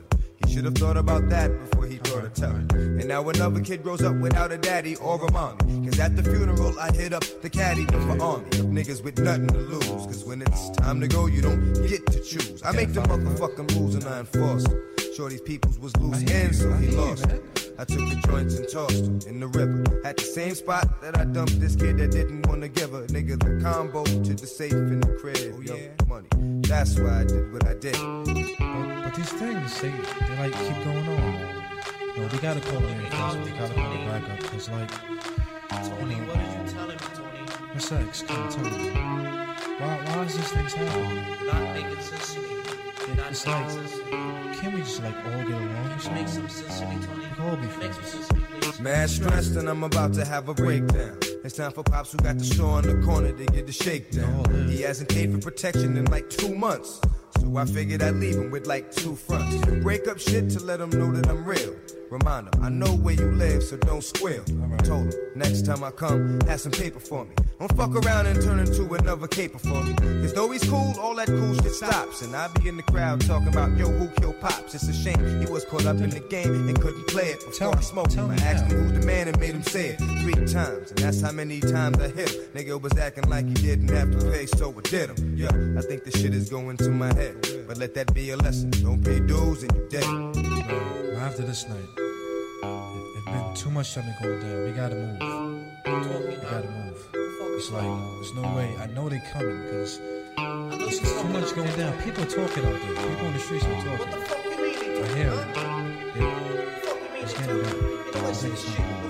He should have thought about that before he thought of telling. And now another kid grows up without a daddy or a mommy. Cause at the funeral I hit up the caddy for army of niggas with nothing to lose. Cause when it's time to go, you don't get to choose. I make the motherfucking rules and I enforce them. Shorty's peoples was loose ends, so he lost them. I took the joints and tossed them in the river. At the same spot that I dumped this kid that didn't want to give a nigga the combo to the safe in the crib. Oh, yeah? Money. That's why I did what I did. But, but these things, they, they like keep going on. No, they gotta call it in first. They gotta call it back up. Cause like, Tony, what are you telling me, Tony? What's sex? Come on, tell me. Why, why is these things happening? Not making sense to me. It, Not it's making like, sense to me. Can't we just like all get along? Just make some sense to me, Tony. We can all be friends. Make some sense to me, please. Mad stressed and I'm about to have a breakdown. It's time for Pops who got the store in the corner to get the shakedown. Oh, he hasn't paid for protection in like two months. So I figured I'd leave him with like two fronts. Break up shit to let him know that I'm real. Remind him, I know where you live, so don't squeal. I told him, next time I come, have some paper for me. Don't fuck around and turn into another caper for me. Cause though he's cool, all that cool shit stops. And I be in the crowd talking about, yo, who killed Pops? It's a shame he was caught up in the game and couldn't play it before I smoked him. I asked him who's the man and made him say it three times. And that's how many times I hit him. Nigga was acting like he didn't have to pay, so I did him. Yeah, I think this shit is going to my head. But let that be a lesson. Don't pay dues and you dead. Well, after this night, it's been too much time going down. We gotta move. We gotta move. It's like, there's no way. I know they coming because there's too much going down. People are talking out there. People in the streets are talking. What the fuck you mean? I hear them. Yeah. It's getting better. I think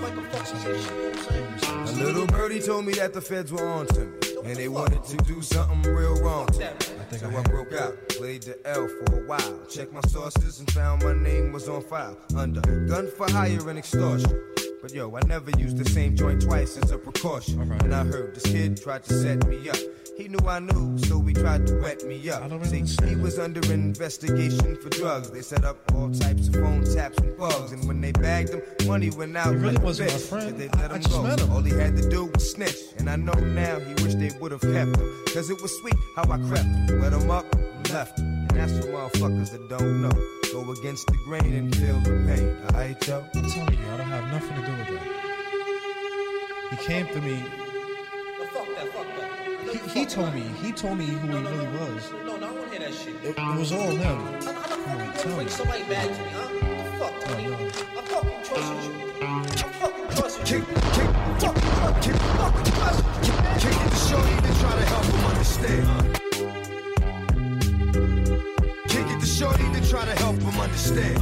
it's not A little birdie told me that the feds were on to me. And they wanted to do something real wrong to me. So I broke out, played the L for a while. Checked my sources and found my name was on file under gun for hire and extortion. But yo, I never used the same joint twice as a precaution. And I heard this kid tried to set me up. He knew I knew, so he tried to wet me up. See, he was under investigation for drugs. They set up all types of phone taps and bugs. And when they bagged him, money went out. He really like wasn't my bitch. friend. They let I, him I just go. met him. All he had to do was snitch. And I know now he wished they would have kept him. Cause it was sweet how I crept him. Let him up, left him. And that's for motherfuckers that don't know. Go against the grain and feel the pain. Alright, yo? I'm telling you, I don't have nothing to do with that. He came to me. No, fuck that, fuck that. He, he told me. He told me who no, he no, really no. was. No, no, I don't hear that shit. It, it was all him. How, how the fuck you gonna bring somebody bad to me, huh? What the fuck, Tony? No, no. I fucking trusted you. I fucking trusted you. Kick, kick, fuck, kick, fuck, kick, kick it to shorty to try to help him understand. Kick it to shorty to try to help him understand.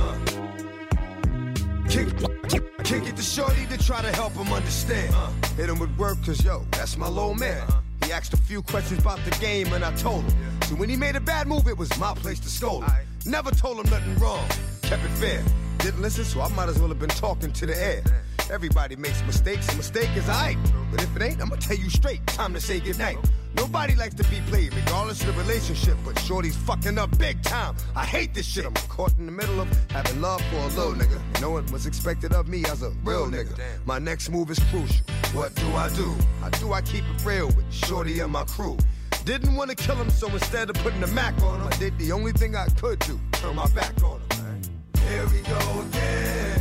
Kick, kick, kick it to shorty to try to help him understand. Hit him with work, cause yo, that's my little man. He asked a few questions about the game and I told him. So when he made a bad move, it was my place to scold him. Never told him nothing wrong, kept it fair. Didn't listen, so I might as well have been talking to the air. Everybody makes mistakes, a mistake is aight. But if it ain't, I'ma tell you straight, time to say goodnight. Nobody likes to be played, regardless of the relationship, but shorty's fucking up big time. I hate this shit, I'm caught in the middle of having love for a little nigga. Knowing what's expected of me as a real nigga. My next move is crucial. What do I do? How do I keep it real with shorty and my crew? Didn't want to kill him, so instead of putting the Mac on him, I did the only thing I could do, turn my back on him. Here we go again.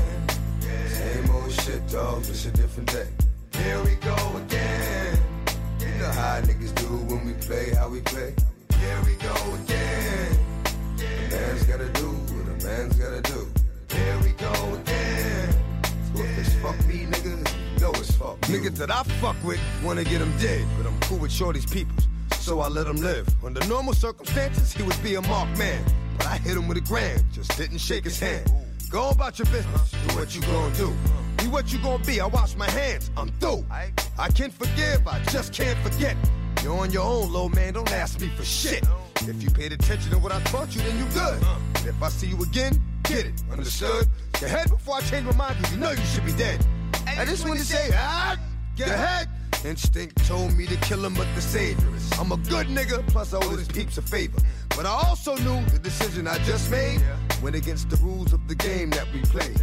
Same old shit, dog, just a different day. Here we go again. You know how niggas do when we play, how we play. Here we go again. The man's gotta do what a man's gotta do. Here we go again. So if it's fuck me, nigga, you know it's fuck you. Niggas that I fuck with wanna get him dead, but I'm cool with shorty's peoples, so I let him live. Under normal circumstances, he would be a marked man, but I hit him with a grand, just didn't shake his hand. Go about your business, do what you gon' do. Be what you gon' be, I wash my hands, I'm through. I can forgive, I just can't forget. You're on your own, low man, don't ask me for shit. If you paid attention to what I taught you, then you good. And if I see you again, get it, understood? Get ahead before I change my mind, cause you know you should be dead. I just wanted to say, ah, get ahead. Instinct told me to kill him, but the savior is. I'm a good nigga, plus I owe his peeps a favor. But I also knew the decision I just made went against the rules of the game that we played.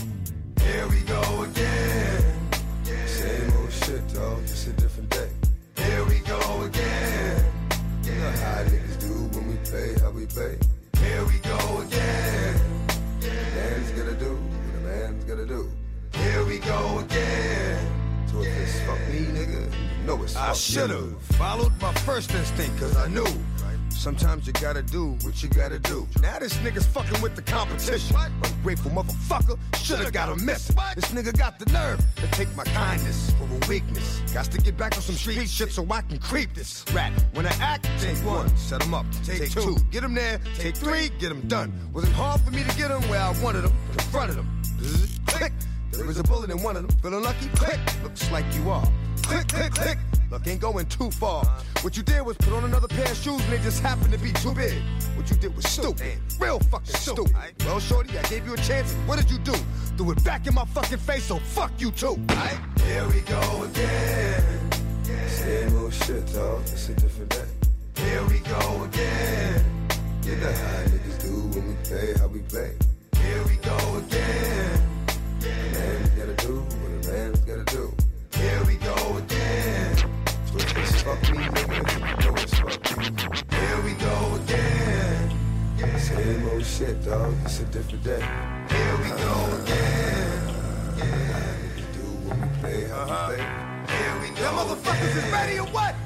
Here we go again. Same old shit, dog, just a different day. Here we go again. You know how niggas do when we play, how we play. Here we go again. I should've followed my first instinct, cause I knew. Sometimes you gotta do what you gotta do. Now this nigga's fucking with the competition. Ungrateful motherfucker, should've got him missing. This nigga got the nerve to take my kindness for a weakness. Got to get back on some street shit so I can creep this rat. When I act, take one, set him up. Take two, get him there. Take three, get him done. Wasn't hard for me to get him where I wanted him. Confronted him. Click. There was a bullet in one of them. Feeling lucky? Click. Looks like you are. Click, click, click. Look, ain't going too far. What you did was put on another pair of shoes and they just happened to be too big. What you did was stupid. Real fucking stupid. Well, shorty, I gave you a chance. What did you do? Threw it back in my fucking face, so fuck you too. Right? Here we go again. Same old shit, dog. It's a different day. Here we go again. You know how niggas do when we play, how we play. Here we go again. The man's gotta do what a man's gotta do. Here we go again. So if it's fuck me, nigga, you know it's fuck me. Here we go again. Same old shit, dog. It's a different day. Here we go again. How niggas do when we play, how we play. Here we go. Y'all motherfuckers is ready or what?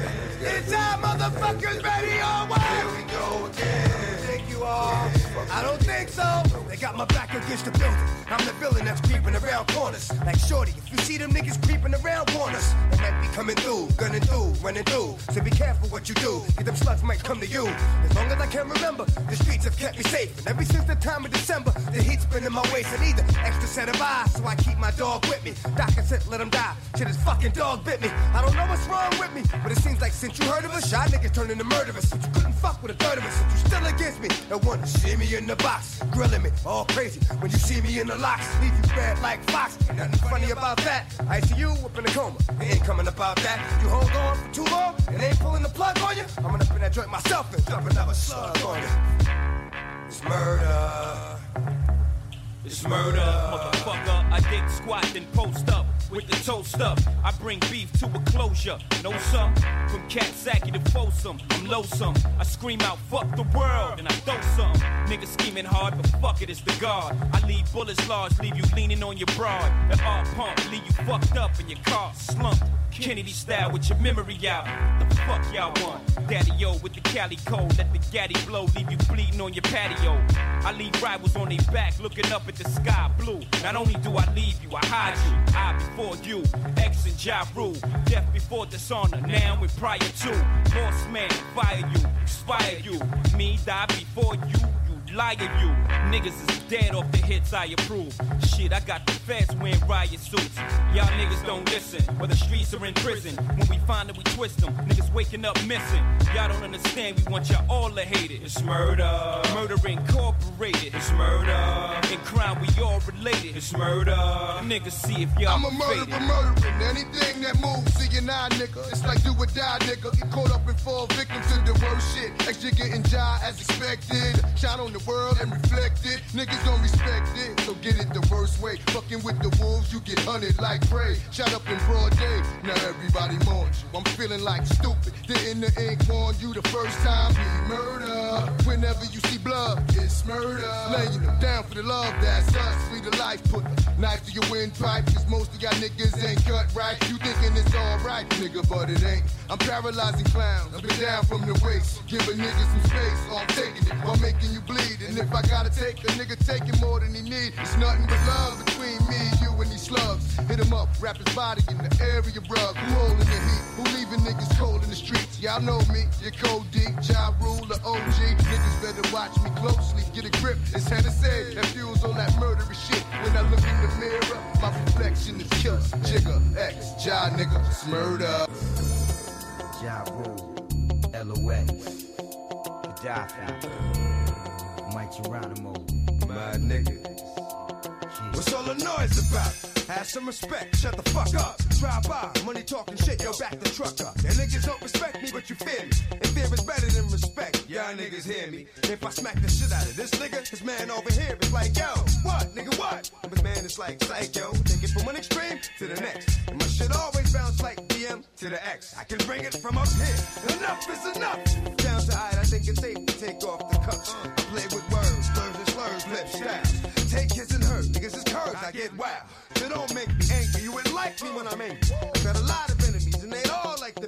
Is y'all motherfuckers ready or what? Here we go again. Think you are? I don't think so. They got my back against the building. I'm the villain that's creeping around corners. Like shorty, if you see them niggas creeping around, warn us. They might be coming through, gunning through, running through. So be careful what you do, cause them slugs might come to you. As long as I can remember, the streets have kept me safe. And ever since the time of December, the heat's been in my waist. And either extra set of eyes, so I keep my dog with me. Doctor said let him die, shit his fucking dog bit me. I don't know what's wrong with me, but it seems like since you heard of us, y'all niggas turned into murderers. But you couldn't fuck with a third of us, since you still against me. And wanna see me in the box, grilling me, all crazy. When you see me in the locks, leave you red like Fox. Ain't nothing funny about that. I see you up in a coma, it ain't coming about that. You hold on for too long, and ain't pulling the plug on you. I'm gonna put that joint myself and dump another slug on you. It's murder. It's murder, motherfucker. I dig squat then post up with the toast up. I bring beef to a closure. Know some? From Katsaki to Folsom, I'm loathsome. I scream out, fuck the world, and I throw some. Niggas scheming hard, but fuck it, it's the guard. I leave bullets large, leave you leaning on your broad. The art pump, leave you fucked up in your car slumped. Kennedy style with your memory out. The fuck y'all want? Daddy-o with the Cali code. Let the gaddy blow, leave you bleeding on your patio. I leave rivals on their back, looking up at the sky blue. Not only do I leave you, I hide you. I before you, X and Ja Rule. Death before dishonor, now and prior to. Boss man, fire you, expire you. Me die before you. Liar you, niggas is dead off the hits I approve. Shit, I got the feds wearing riot suits. Y'all niggas don't listen, where the streets are in prison. When we find it, we twist them. Niggas waking up missing. Y'all don't understand, we want y'all all to hate it. It's murder, murder incorporated. It's murder, in crime we all related. It's murder, niggas see if y'all I'm a murderer, murdering anything that moves. See you now, nigga. It's like do or die, nigga. Get caught up and fall victim to the worst shit. Extra getting die as expected. Shot on the world and reflect it. Niggas don't respect it, so get it the worst way. Fucking with the wolves, you get hunted like prey. Shot up in broad day, now everybody mourns you. I'm feeling like stupid. Didn't the ink warn you the first time? Be murder. Whenever you see blood, it's murder. Laying them down for the love, that's us. We the life, put the knife to your windpipe. Cause most of y'all niggas ain't cut right. You thinking it's alright, nigga, but it ain't. I'm paralyzing clowns, I've been down from the waist. Give a nigga some space, so I'm taking it while making you bleed. And if I gotta take a nigga taking more than he need, it's nothing but love between me, you, and these slugs. Hit him up, wrap his body in the area rug. Who holding the heat? Who leaving niggas cold in the streets? Y'all know me, your code D, Ja Rule, the O G. Niggas better watch me closely, get a grip. It's Hennessy that fuels all that murderous shit. When I look in the mirror, my reflection is killer. Jigger, X, Ja nigga, it's murder. Ja Rule, L O X, Gaddafi. Mike Geronimo, my nigga. What's all the noise about? Have some respect, shut the fuck up. Drive by, money talking shit, yo, back the truck up. Yeah, niggas don't respect me, but you fear me. And fear is better than respect, y'all niggas hear me. If I smack the shit out of this nigga, his man over here is like, yo, what, nigga, what? And his man is like, psycho, take it from one extreme to the next. And my shit always bounce like D M to the X. I can bring it from up here. Enough is enough. Down to I, I think it's safe to take off the cuffs. I play with words, slurs and slurs, lip styles. Take his and hers, niggas is curves, I get wild. So don't make me angry, you wouldn't like me when I'm angry. I've got a lot of enemies and they all like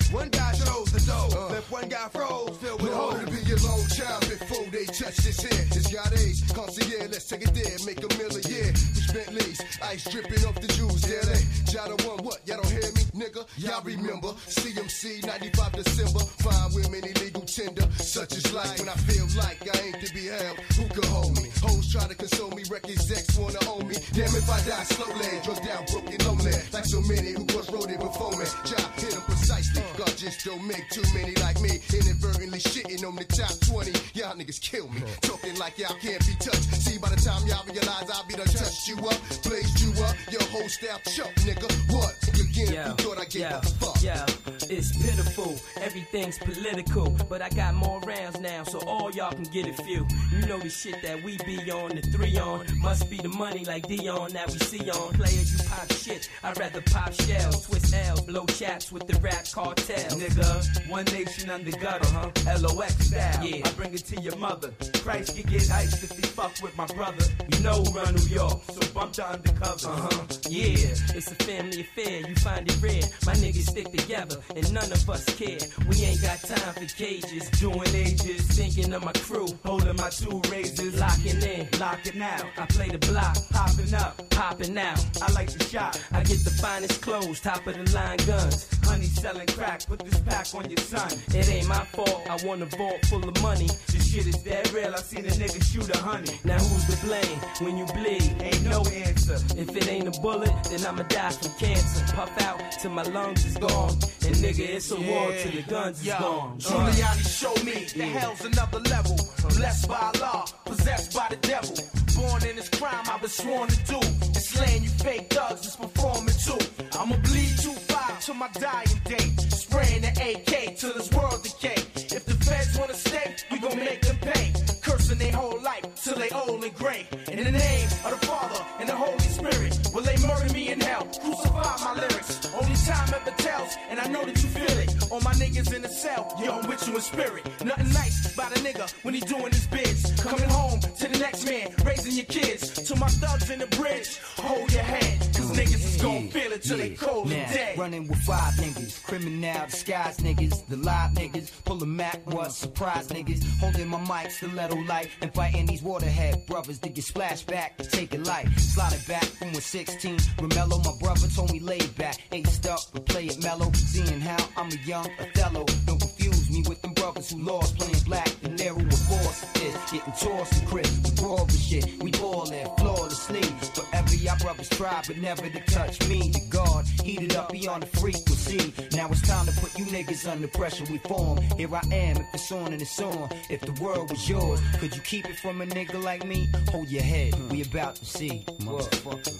One guy chose the dough, uh. left one guy froze, filled with hoes. To be your lone child before they touch this here. It's got age, concierge, let's take it there, make a mill a year. Which Bentley's, ice dripping off the Jews, there they. Jada one, what? Y'all don't hear me, nigga? Y'all remember C M C, ninety-five December. Fine women, illegal tender. Such is life when I feel like I ain't to be held. Who could hold me? Hoes try to console me, records ex wanna own me. Damn if I die slowly, drug down, broken, lonely. Like so many who was wrote it before me. Job hit them precisely. God just don't make too many like me. Inadvertently shitting on the top twenty. Y'all niggas kill me. Talking like y'all can't be touched. See, by the time y'all realize I'll be done touched you up, blazed you up. Your whole style choke, nigga. What? Again, yeah, you thought I gave yeah, a fuck. Yeah, it's pitiful. Everything's political. But I got more rounds now, so all y'all can get a few. You know the shit that we be on, the three on. Must be the money like Dion that we see on. Player, you pop shit. I'd rather pop shells, twist L's, blow chaps with the rap cartel. Nigga, one nation under gutter, huh? L O X style. Yeah. I bring it to your mother. Christ can get iced if he fuck with my brother. You know who run New York, so bump the undercover. Uh-huh. Yeah, it's a family affair. You find it rare. My niggas stick together, and none of us care. We ain't got time for cages. Doing ages, Thinking of my crew, holding my two razors, locking in, locking out. I play the block, Popping up, popping out. I like the shot. I get the finest clothes, top of the line guns. Honey selling crack, put this pack on your son. It ain't my fault, I want a vault full of money. This shit is dead real, I seen a nigga shoot a honey. Now who's to blame when you bleed? Ain't no answer. If it ain't a bullet, then I'ma die from cancer. Puff out till my lungs is gone. And nigga, it's a war till the guns Yo, is gone. Giuliani showed me the hell's another level. Blessed by Allah, possessed by the devil. Born in this crime, I've been sworn to do. And slaying you fake thugs is performing too. I'ma bleed two five till my dying day. Spraying the A K till this world decay. If the feds wanna stay, we gon' make them pay. Cursing their whole life till they old and gray. In the name of the Father and the Holy Spirit, will they murder me in hell? Crucify my lyrics. Only time ever tells, and I know that you feel it. All my niggas in the cell, yo, I'm with you in spirit. Nothing nice about a nigga when he doing his bids. Coming home to the next man, raising your kids. To my thugs in the bridge, hold your head. Cause niggas is gon' yeah, feel it till yeah. they cold now, and dead. Running with five niggas, criminal disguise niggas, the live niggas, pull a Mac was surprise niggas, holding my mic, stiletto light, and fighting these waterhead brothers to get splashed back, take it light, slide it back from when sixteen. Romello, my brother, told me lay back, aced up, but play it mellow, seeing how I'm a young Othello. Don't confuse me with them brothers who lost playing black, the narrow with force is getting tossed and crisp, the raw of shit, we ballin', flawlessly. Forever y'all brothers try, but never to touch me. The guard heated up beyond the frequency. Now it's time to put you niggas under pressure. We form. Here I am. If it's on and it's on. If the world was yours, could you keep it from a nigga like me? Hold your head. We about to see, motherfucker.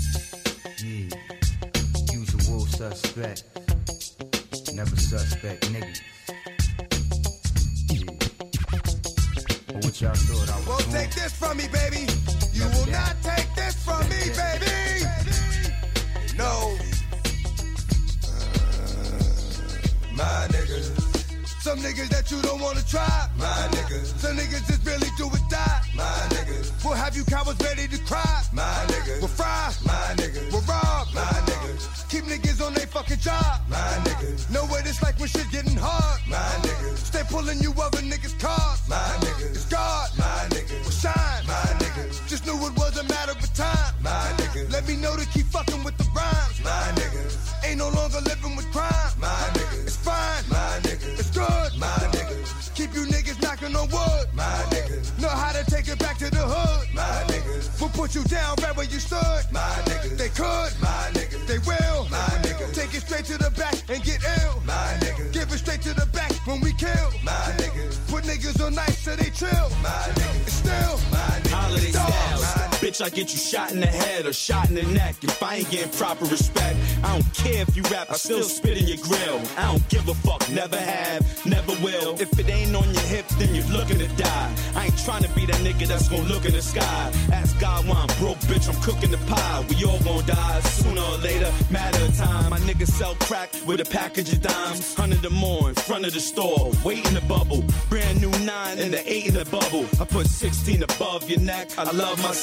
Yeah. Usual suspect. Never suspect niggas. Yeah. But what y'all thought I was Won't doing? take this from me, baby. You will not take this from me, baby. No. Uh, my niggas. Some niggas that you don't wanna try. My niggas. Some niggas just really do or die. My niggas. We'll have you cowards ready to cry. My niggas. We'll fry. My niggas. We'll rob. My niggas. Keep niggas on they fucking job. My niggas. Know what it's like when shit getting hard. My niggas. Stay pulling you other niggas' cars. My niggas. It's God. My niggas. We'll shine. My niggas. Just knew it was a matter of time. My niggas. Let me know to keep fucking with the rhymes. My niggas. Ain't no longer living with crime. My niggas. It's fine. My niggas. It's good. My niggas. Keep you niggas knocking on wood. My niggas. Know how to take it back to the hood. My niggas. We'll put you down right where you stood. My niggas. They could. My niggas. They will. My niggas. Take it straight to the back and get ill. My niggas. Give it straight to the back when we kill. My niggas. Put niggas on ice so they chill. My niggas. It's still. My niggas. Holiday styles. Bitch, I get you shot in the head or shot in the neck. If I ain't getting proper respect, I don't care if you rap, I still spit in your grill. I don't give a fuck, never have, never will. If it ain't on your hip, then you're looking to die. I ain't trying to be that nigga that's gonna look in the sky. Ask God why I'm broke, bitch, I'm cooking the pie. We all gonna die sooner or later, matter of time. My niggas sell crack with a package of dimes. Hundred or more in front of the store, wait in the bubble. Brand new nine and the eight in the bubble. I put sixteen above your neck, I love my set. Nigga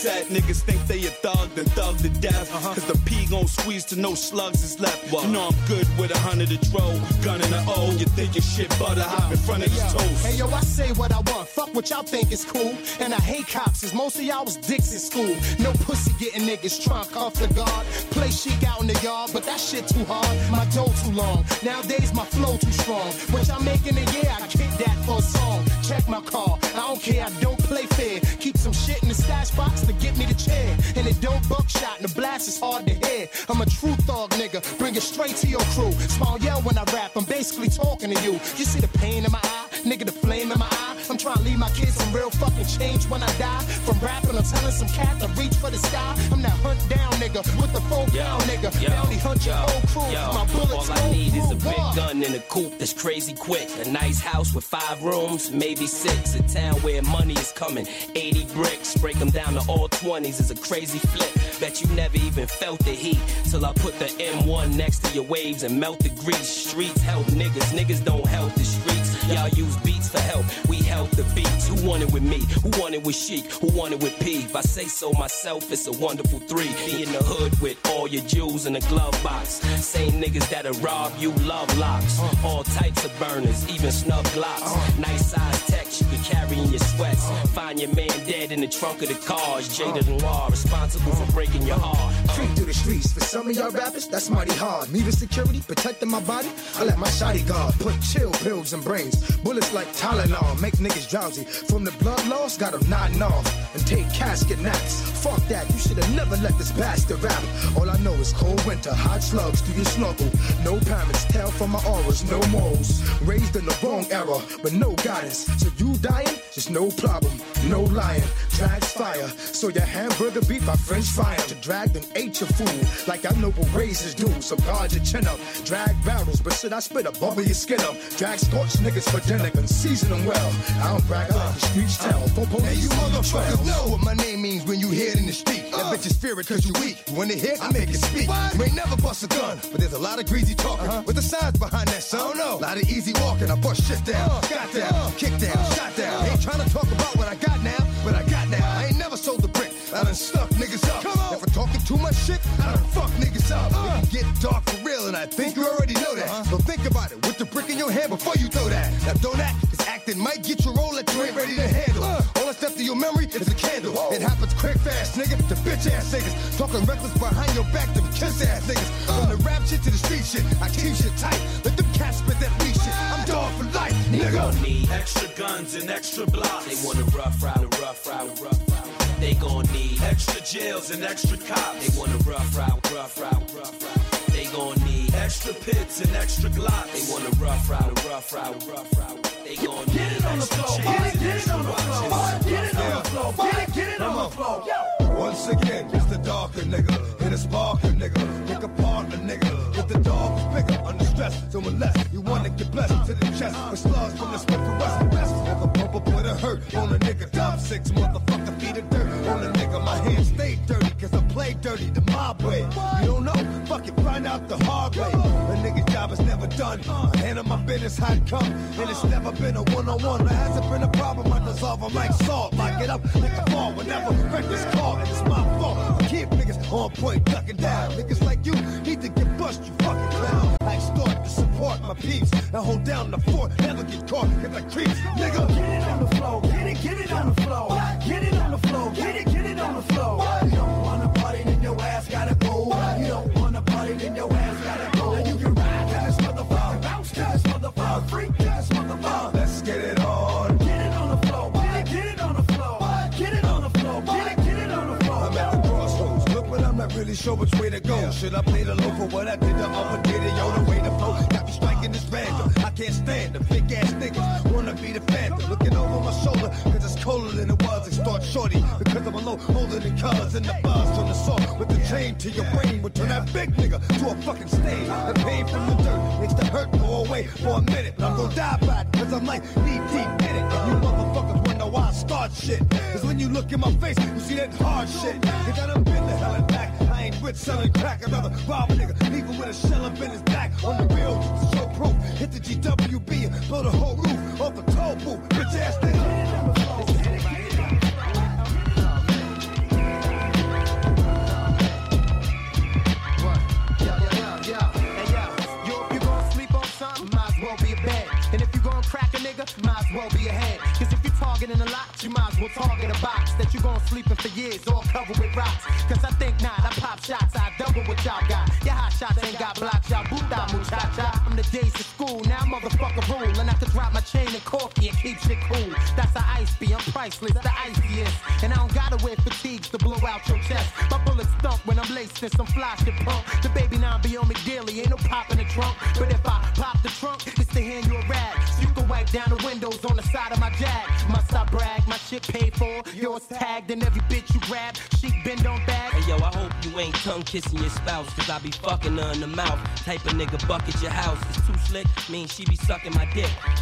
niggas think they a thug, then thug to death. Uh-huh. Cause the P gon' squeeze to no slugs is left. Well, you know I'm good with a hundred to throw, gun in the O. You think your shit butter hop in front of hey, his toes. Hey yo, I say what I want, fuck what y'all think is cool. And I hate cops, cause most of y'all was dicks in school. No pussy getting niggas trunk off the guard. Play chic out in the yard, but that shit too hard. My dough too long, nowadays my flow too strong. What y'all making a year, I kick that for a song. Check my car, I don't care, I don't play fair. Keep some shit in the stash box to get me the chair. And it don't buckshot, and the blast is hard to hear. I'm a true thug nigga, bring it straight to your crew. Small yell when I rap, I'm basically talking to you. You see the pain in my eye, nigga, the flame in my eye. I'm trying to leave my kids some real fucking change when I die. From rapping, I'm telling some cat to reach for the sky. I'm that hunt down nigga with the full pound nigga. Bounty hunt your whole crew. Yo, my bullets all I need is a big war. gun and a coupe that's crazy quick. A nice house with five rooms, maybe six. A town where money is coming, eighty bricks. Break them down to all twenties is a crazy flip. Bet you never even felt the heat till I put the M one next to your waves and melt the grease. Streets help niggas, niggas don't help the streets. Y'all use beats for help, we help the beats. Who want it with me? Who want it with Chic? Who want it with P? If I say so myself, it's a wonderful three. Be in the hood with all your jewels in a glove box. Same niggas that'll rob you, love locks. All types of burners, even snub glocks. Nice size text you can carry in your sweats. Find your man dead in the trunk of the car. Jada Noir, responsible for breaking your heart. Creep through the streets. For some of y'all rappers, that's mighty hard. Me with security, protecting my body, I let my shotty guard. Put chill pills in brains. Bullets like Tylenol, make niggas drowsy. From the blood loss, got them nodding off. And take casket naps. Fuck that, you should've never let this bastard rap. All I know is cold winter, hot slugs through your snorkel. No parents, tell from my auras, no morals. Raised in the wrong era, but no guidance. So you dying? Just no problem, no lying. Drags fire, so your hamburger beef I French fire. To drag and ate your food, like I know what razors do. So guard your chin up, drag barrels, but should I spit a bubble your skin up? Drag scorch niggas for dinner and season them well. I don't brag like the streets tell. Hey, you motherfuckers know what my name means when you hear it in the street. That bitch is fear it cause you weak. When they hit, I make it speak. You ain't never bust a gun, but there's a lot of greasy talking. Uh-huh. With the signs behind that, son. I don't know. A lot of easy walking, I bust shit down. Uh, got down, uh, kick down, uh, shot down. Ain't trying to talk about what I got now, but I got now. I ain't never sold the brick. I done stuck niggas up. If I'm talking too much shit, I done fuck niggas up. Uh, it can get dark for real, and I think you already know that. Uh-huh. So think about it, with the brick in your hand before you throw that. Now don't act, cause acting might get you roll that you ain't ready to handle. Uh, All that's left of your memory is a candle. Whoa. It happens quick, fast, nigga. The bitch ass niggas talking reckless behind your back, them kiss ass niggas. Uh, From the rap shit to the street shit, I keep shit tight. Let them cats spit that weak shit. I'm dog for life, nigga. They gon' need extra guns and extra blocks. They wanna rough ride, rough ride, rough ride. They gon' need extra jails and extra cops. They wanna rough ride, rough ride, rough ride. They gon' need extra pits and extra glocks. They wanna rough ride, rough ride, rough ride. They gon' need get it on the floor, get it, get it on the floor, get it on the floor, get it, get it on the floor. Once again, it's the darker nigga, and it's sparker nigga. Pick apart a nigga, with the dog is bigger, under stress. So unless you wanna get blessed to the chest, with slugs from the split from west to west. If a bumper put a hurt on a nigga, top six motherfucker feet of dirt on a nigga. My hands stay dirty, cause I play dirty the mob way. You don't know, fuck it, find out the hard way. A nigga's job is never done. I handle my business how it come, and it's never been a one-on-one. There hasn't been a problem, I dissolve them like salt. Lock it up, like a fall, whenever wreck this car, and it's my fault. I keep niggas on point, ducking down. Niggas like you need to get bust, you fucking clown. I start to support my peeps, and hold down the fort, never get caught, get like creeps. Nigga, get it on the floor, get it, get it on the floor. Get it on the floor, get it, get it on the floor. You don't wanna party, then your ass gotta go. You don't wanna party, then your ass gotta go. And you can ride to this motherfucker, bounce to this motherfucker, freak to this motherfucker. Let's get it on. Get it on the floor, get it, get it on the floor. Get it on the floor, get it, get it on the floor. I'm at the crossroads, look, but I'm not really sure which way to go. Yeah. Should I play the low for what I did the other day? Yo, the way to flow, got me striking this random. I can't stand the big ass niggas, wanna be the phantom. Looking over my shoulder, cause it's colder than it was. It start shorty, because I'm a low, older than cuz. And the buzz from the salt with the chain to your brain would turn that big nigga to a fucking stain. The pain from the dirt makes the hurt go away for a minute. But I'm gonna die by it, cause I'm like knee deep in it. And you motherfuckers wonder why I start shit. Cause when you look in my face, you see that hard shit. Cause I done been the hell and back. I ain't with selling crack, I'd rather rob a nigga, leave him with a shell up in his back. On the real, to show proof. Hit the G W B and blow the whole roof off the toll booth. Bitch ass nigga. bed. And if you gon' crack a nigga, might as well be ahead. Cause if you targeting a lot, you might as well target a box that you gon' sleep in for years, all covered with rocks. Cause I think not, I pop shots, I double what y'all got. Your hot shots ain't got blocks, y'all boot out muchacha. From the days of school, now motherfucker rule. And I could drop my chain and coffee and keep shit cool. That's how ice be, I'm priceless, the iciest. And I don't gotta wear fatigues to blow out your chest. My bullets thump when I'm laced in some fly shit pump. The baby now be on me daily, ain't no pop in the trunk. But if I pop the trunk, it's to hand you a rag. So you can wipe down the windows on the side of my Jag. Must I brag, my shit paid for, yours tagged, and every bitch you grab, she bend on bag. Hey yo, I hope you ain't tongue kissing your spouse, cause I be fucking her in the mouth. Type of nigga bucket your house, it's too slick, mean she be sucking my dick.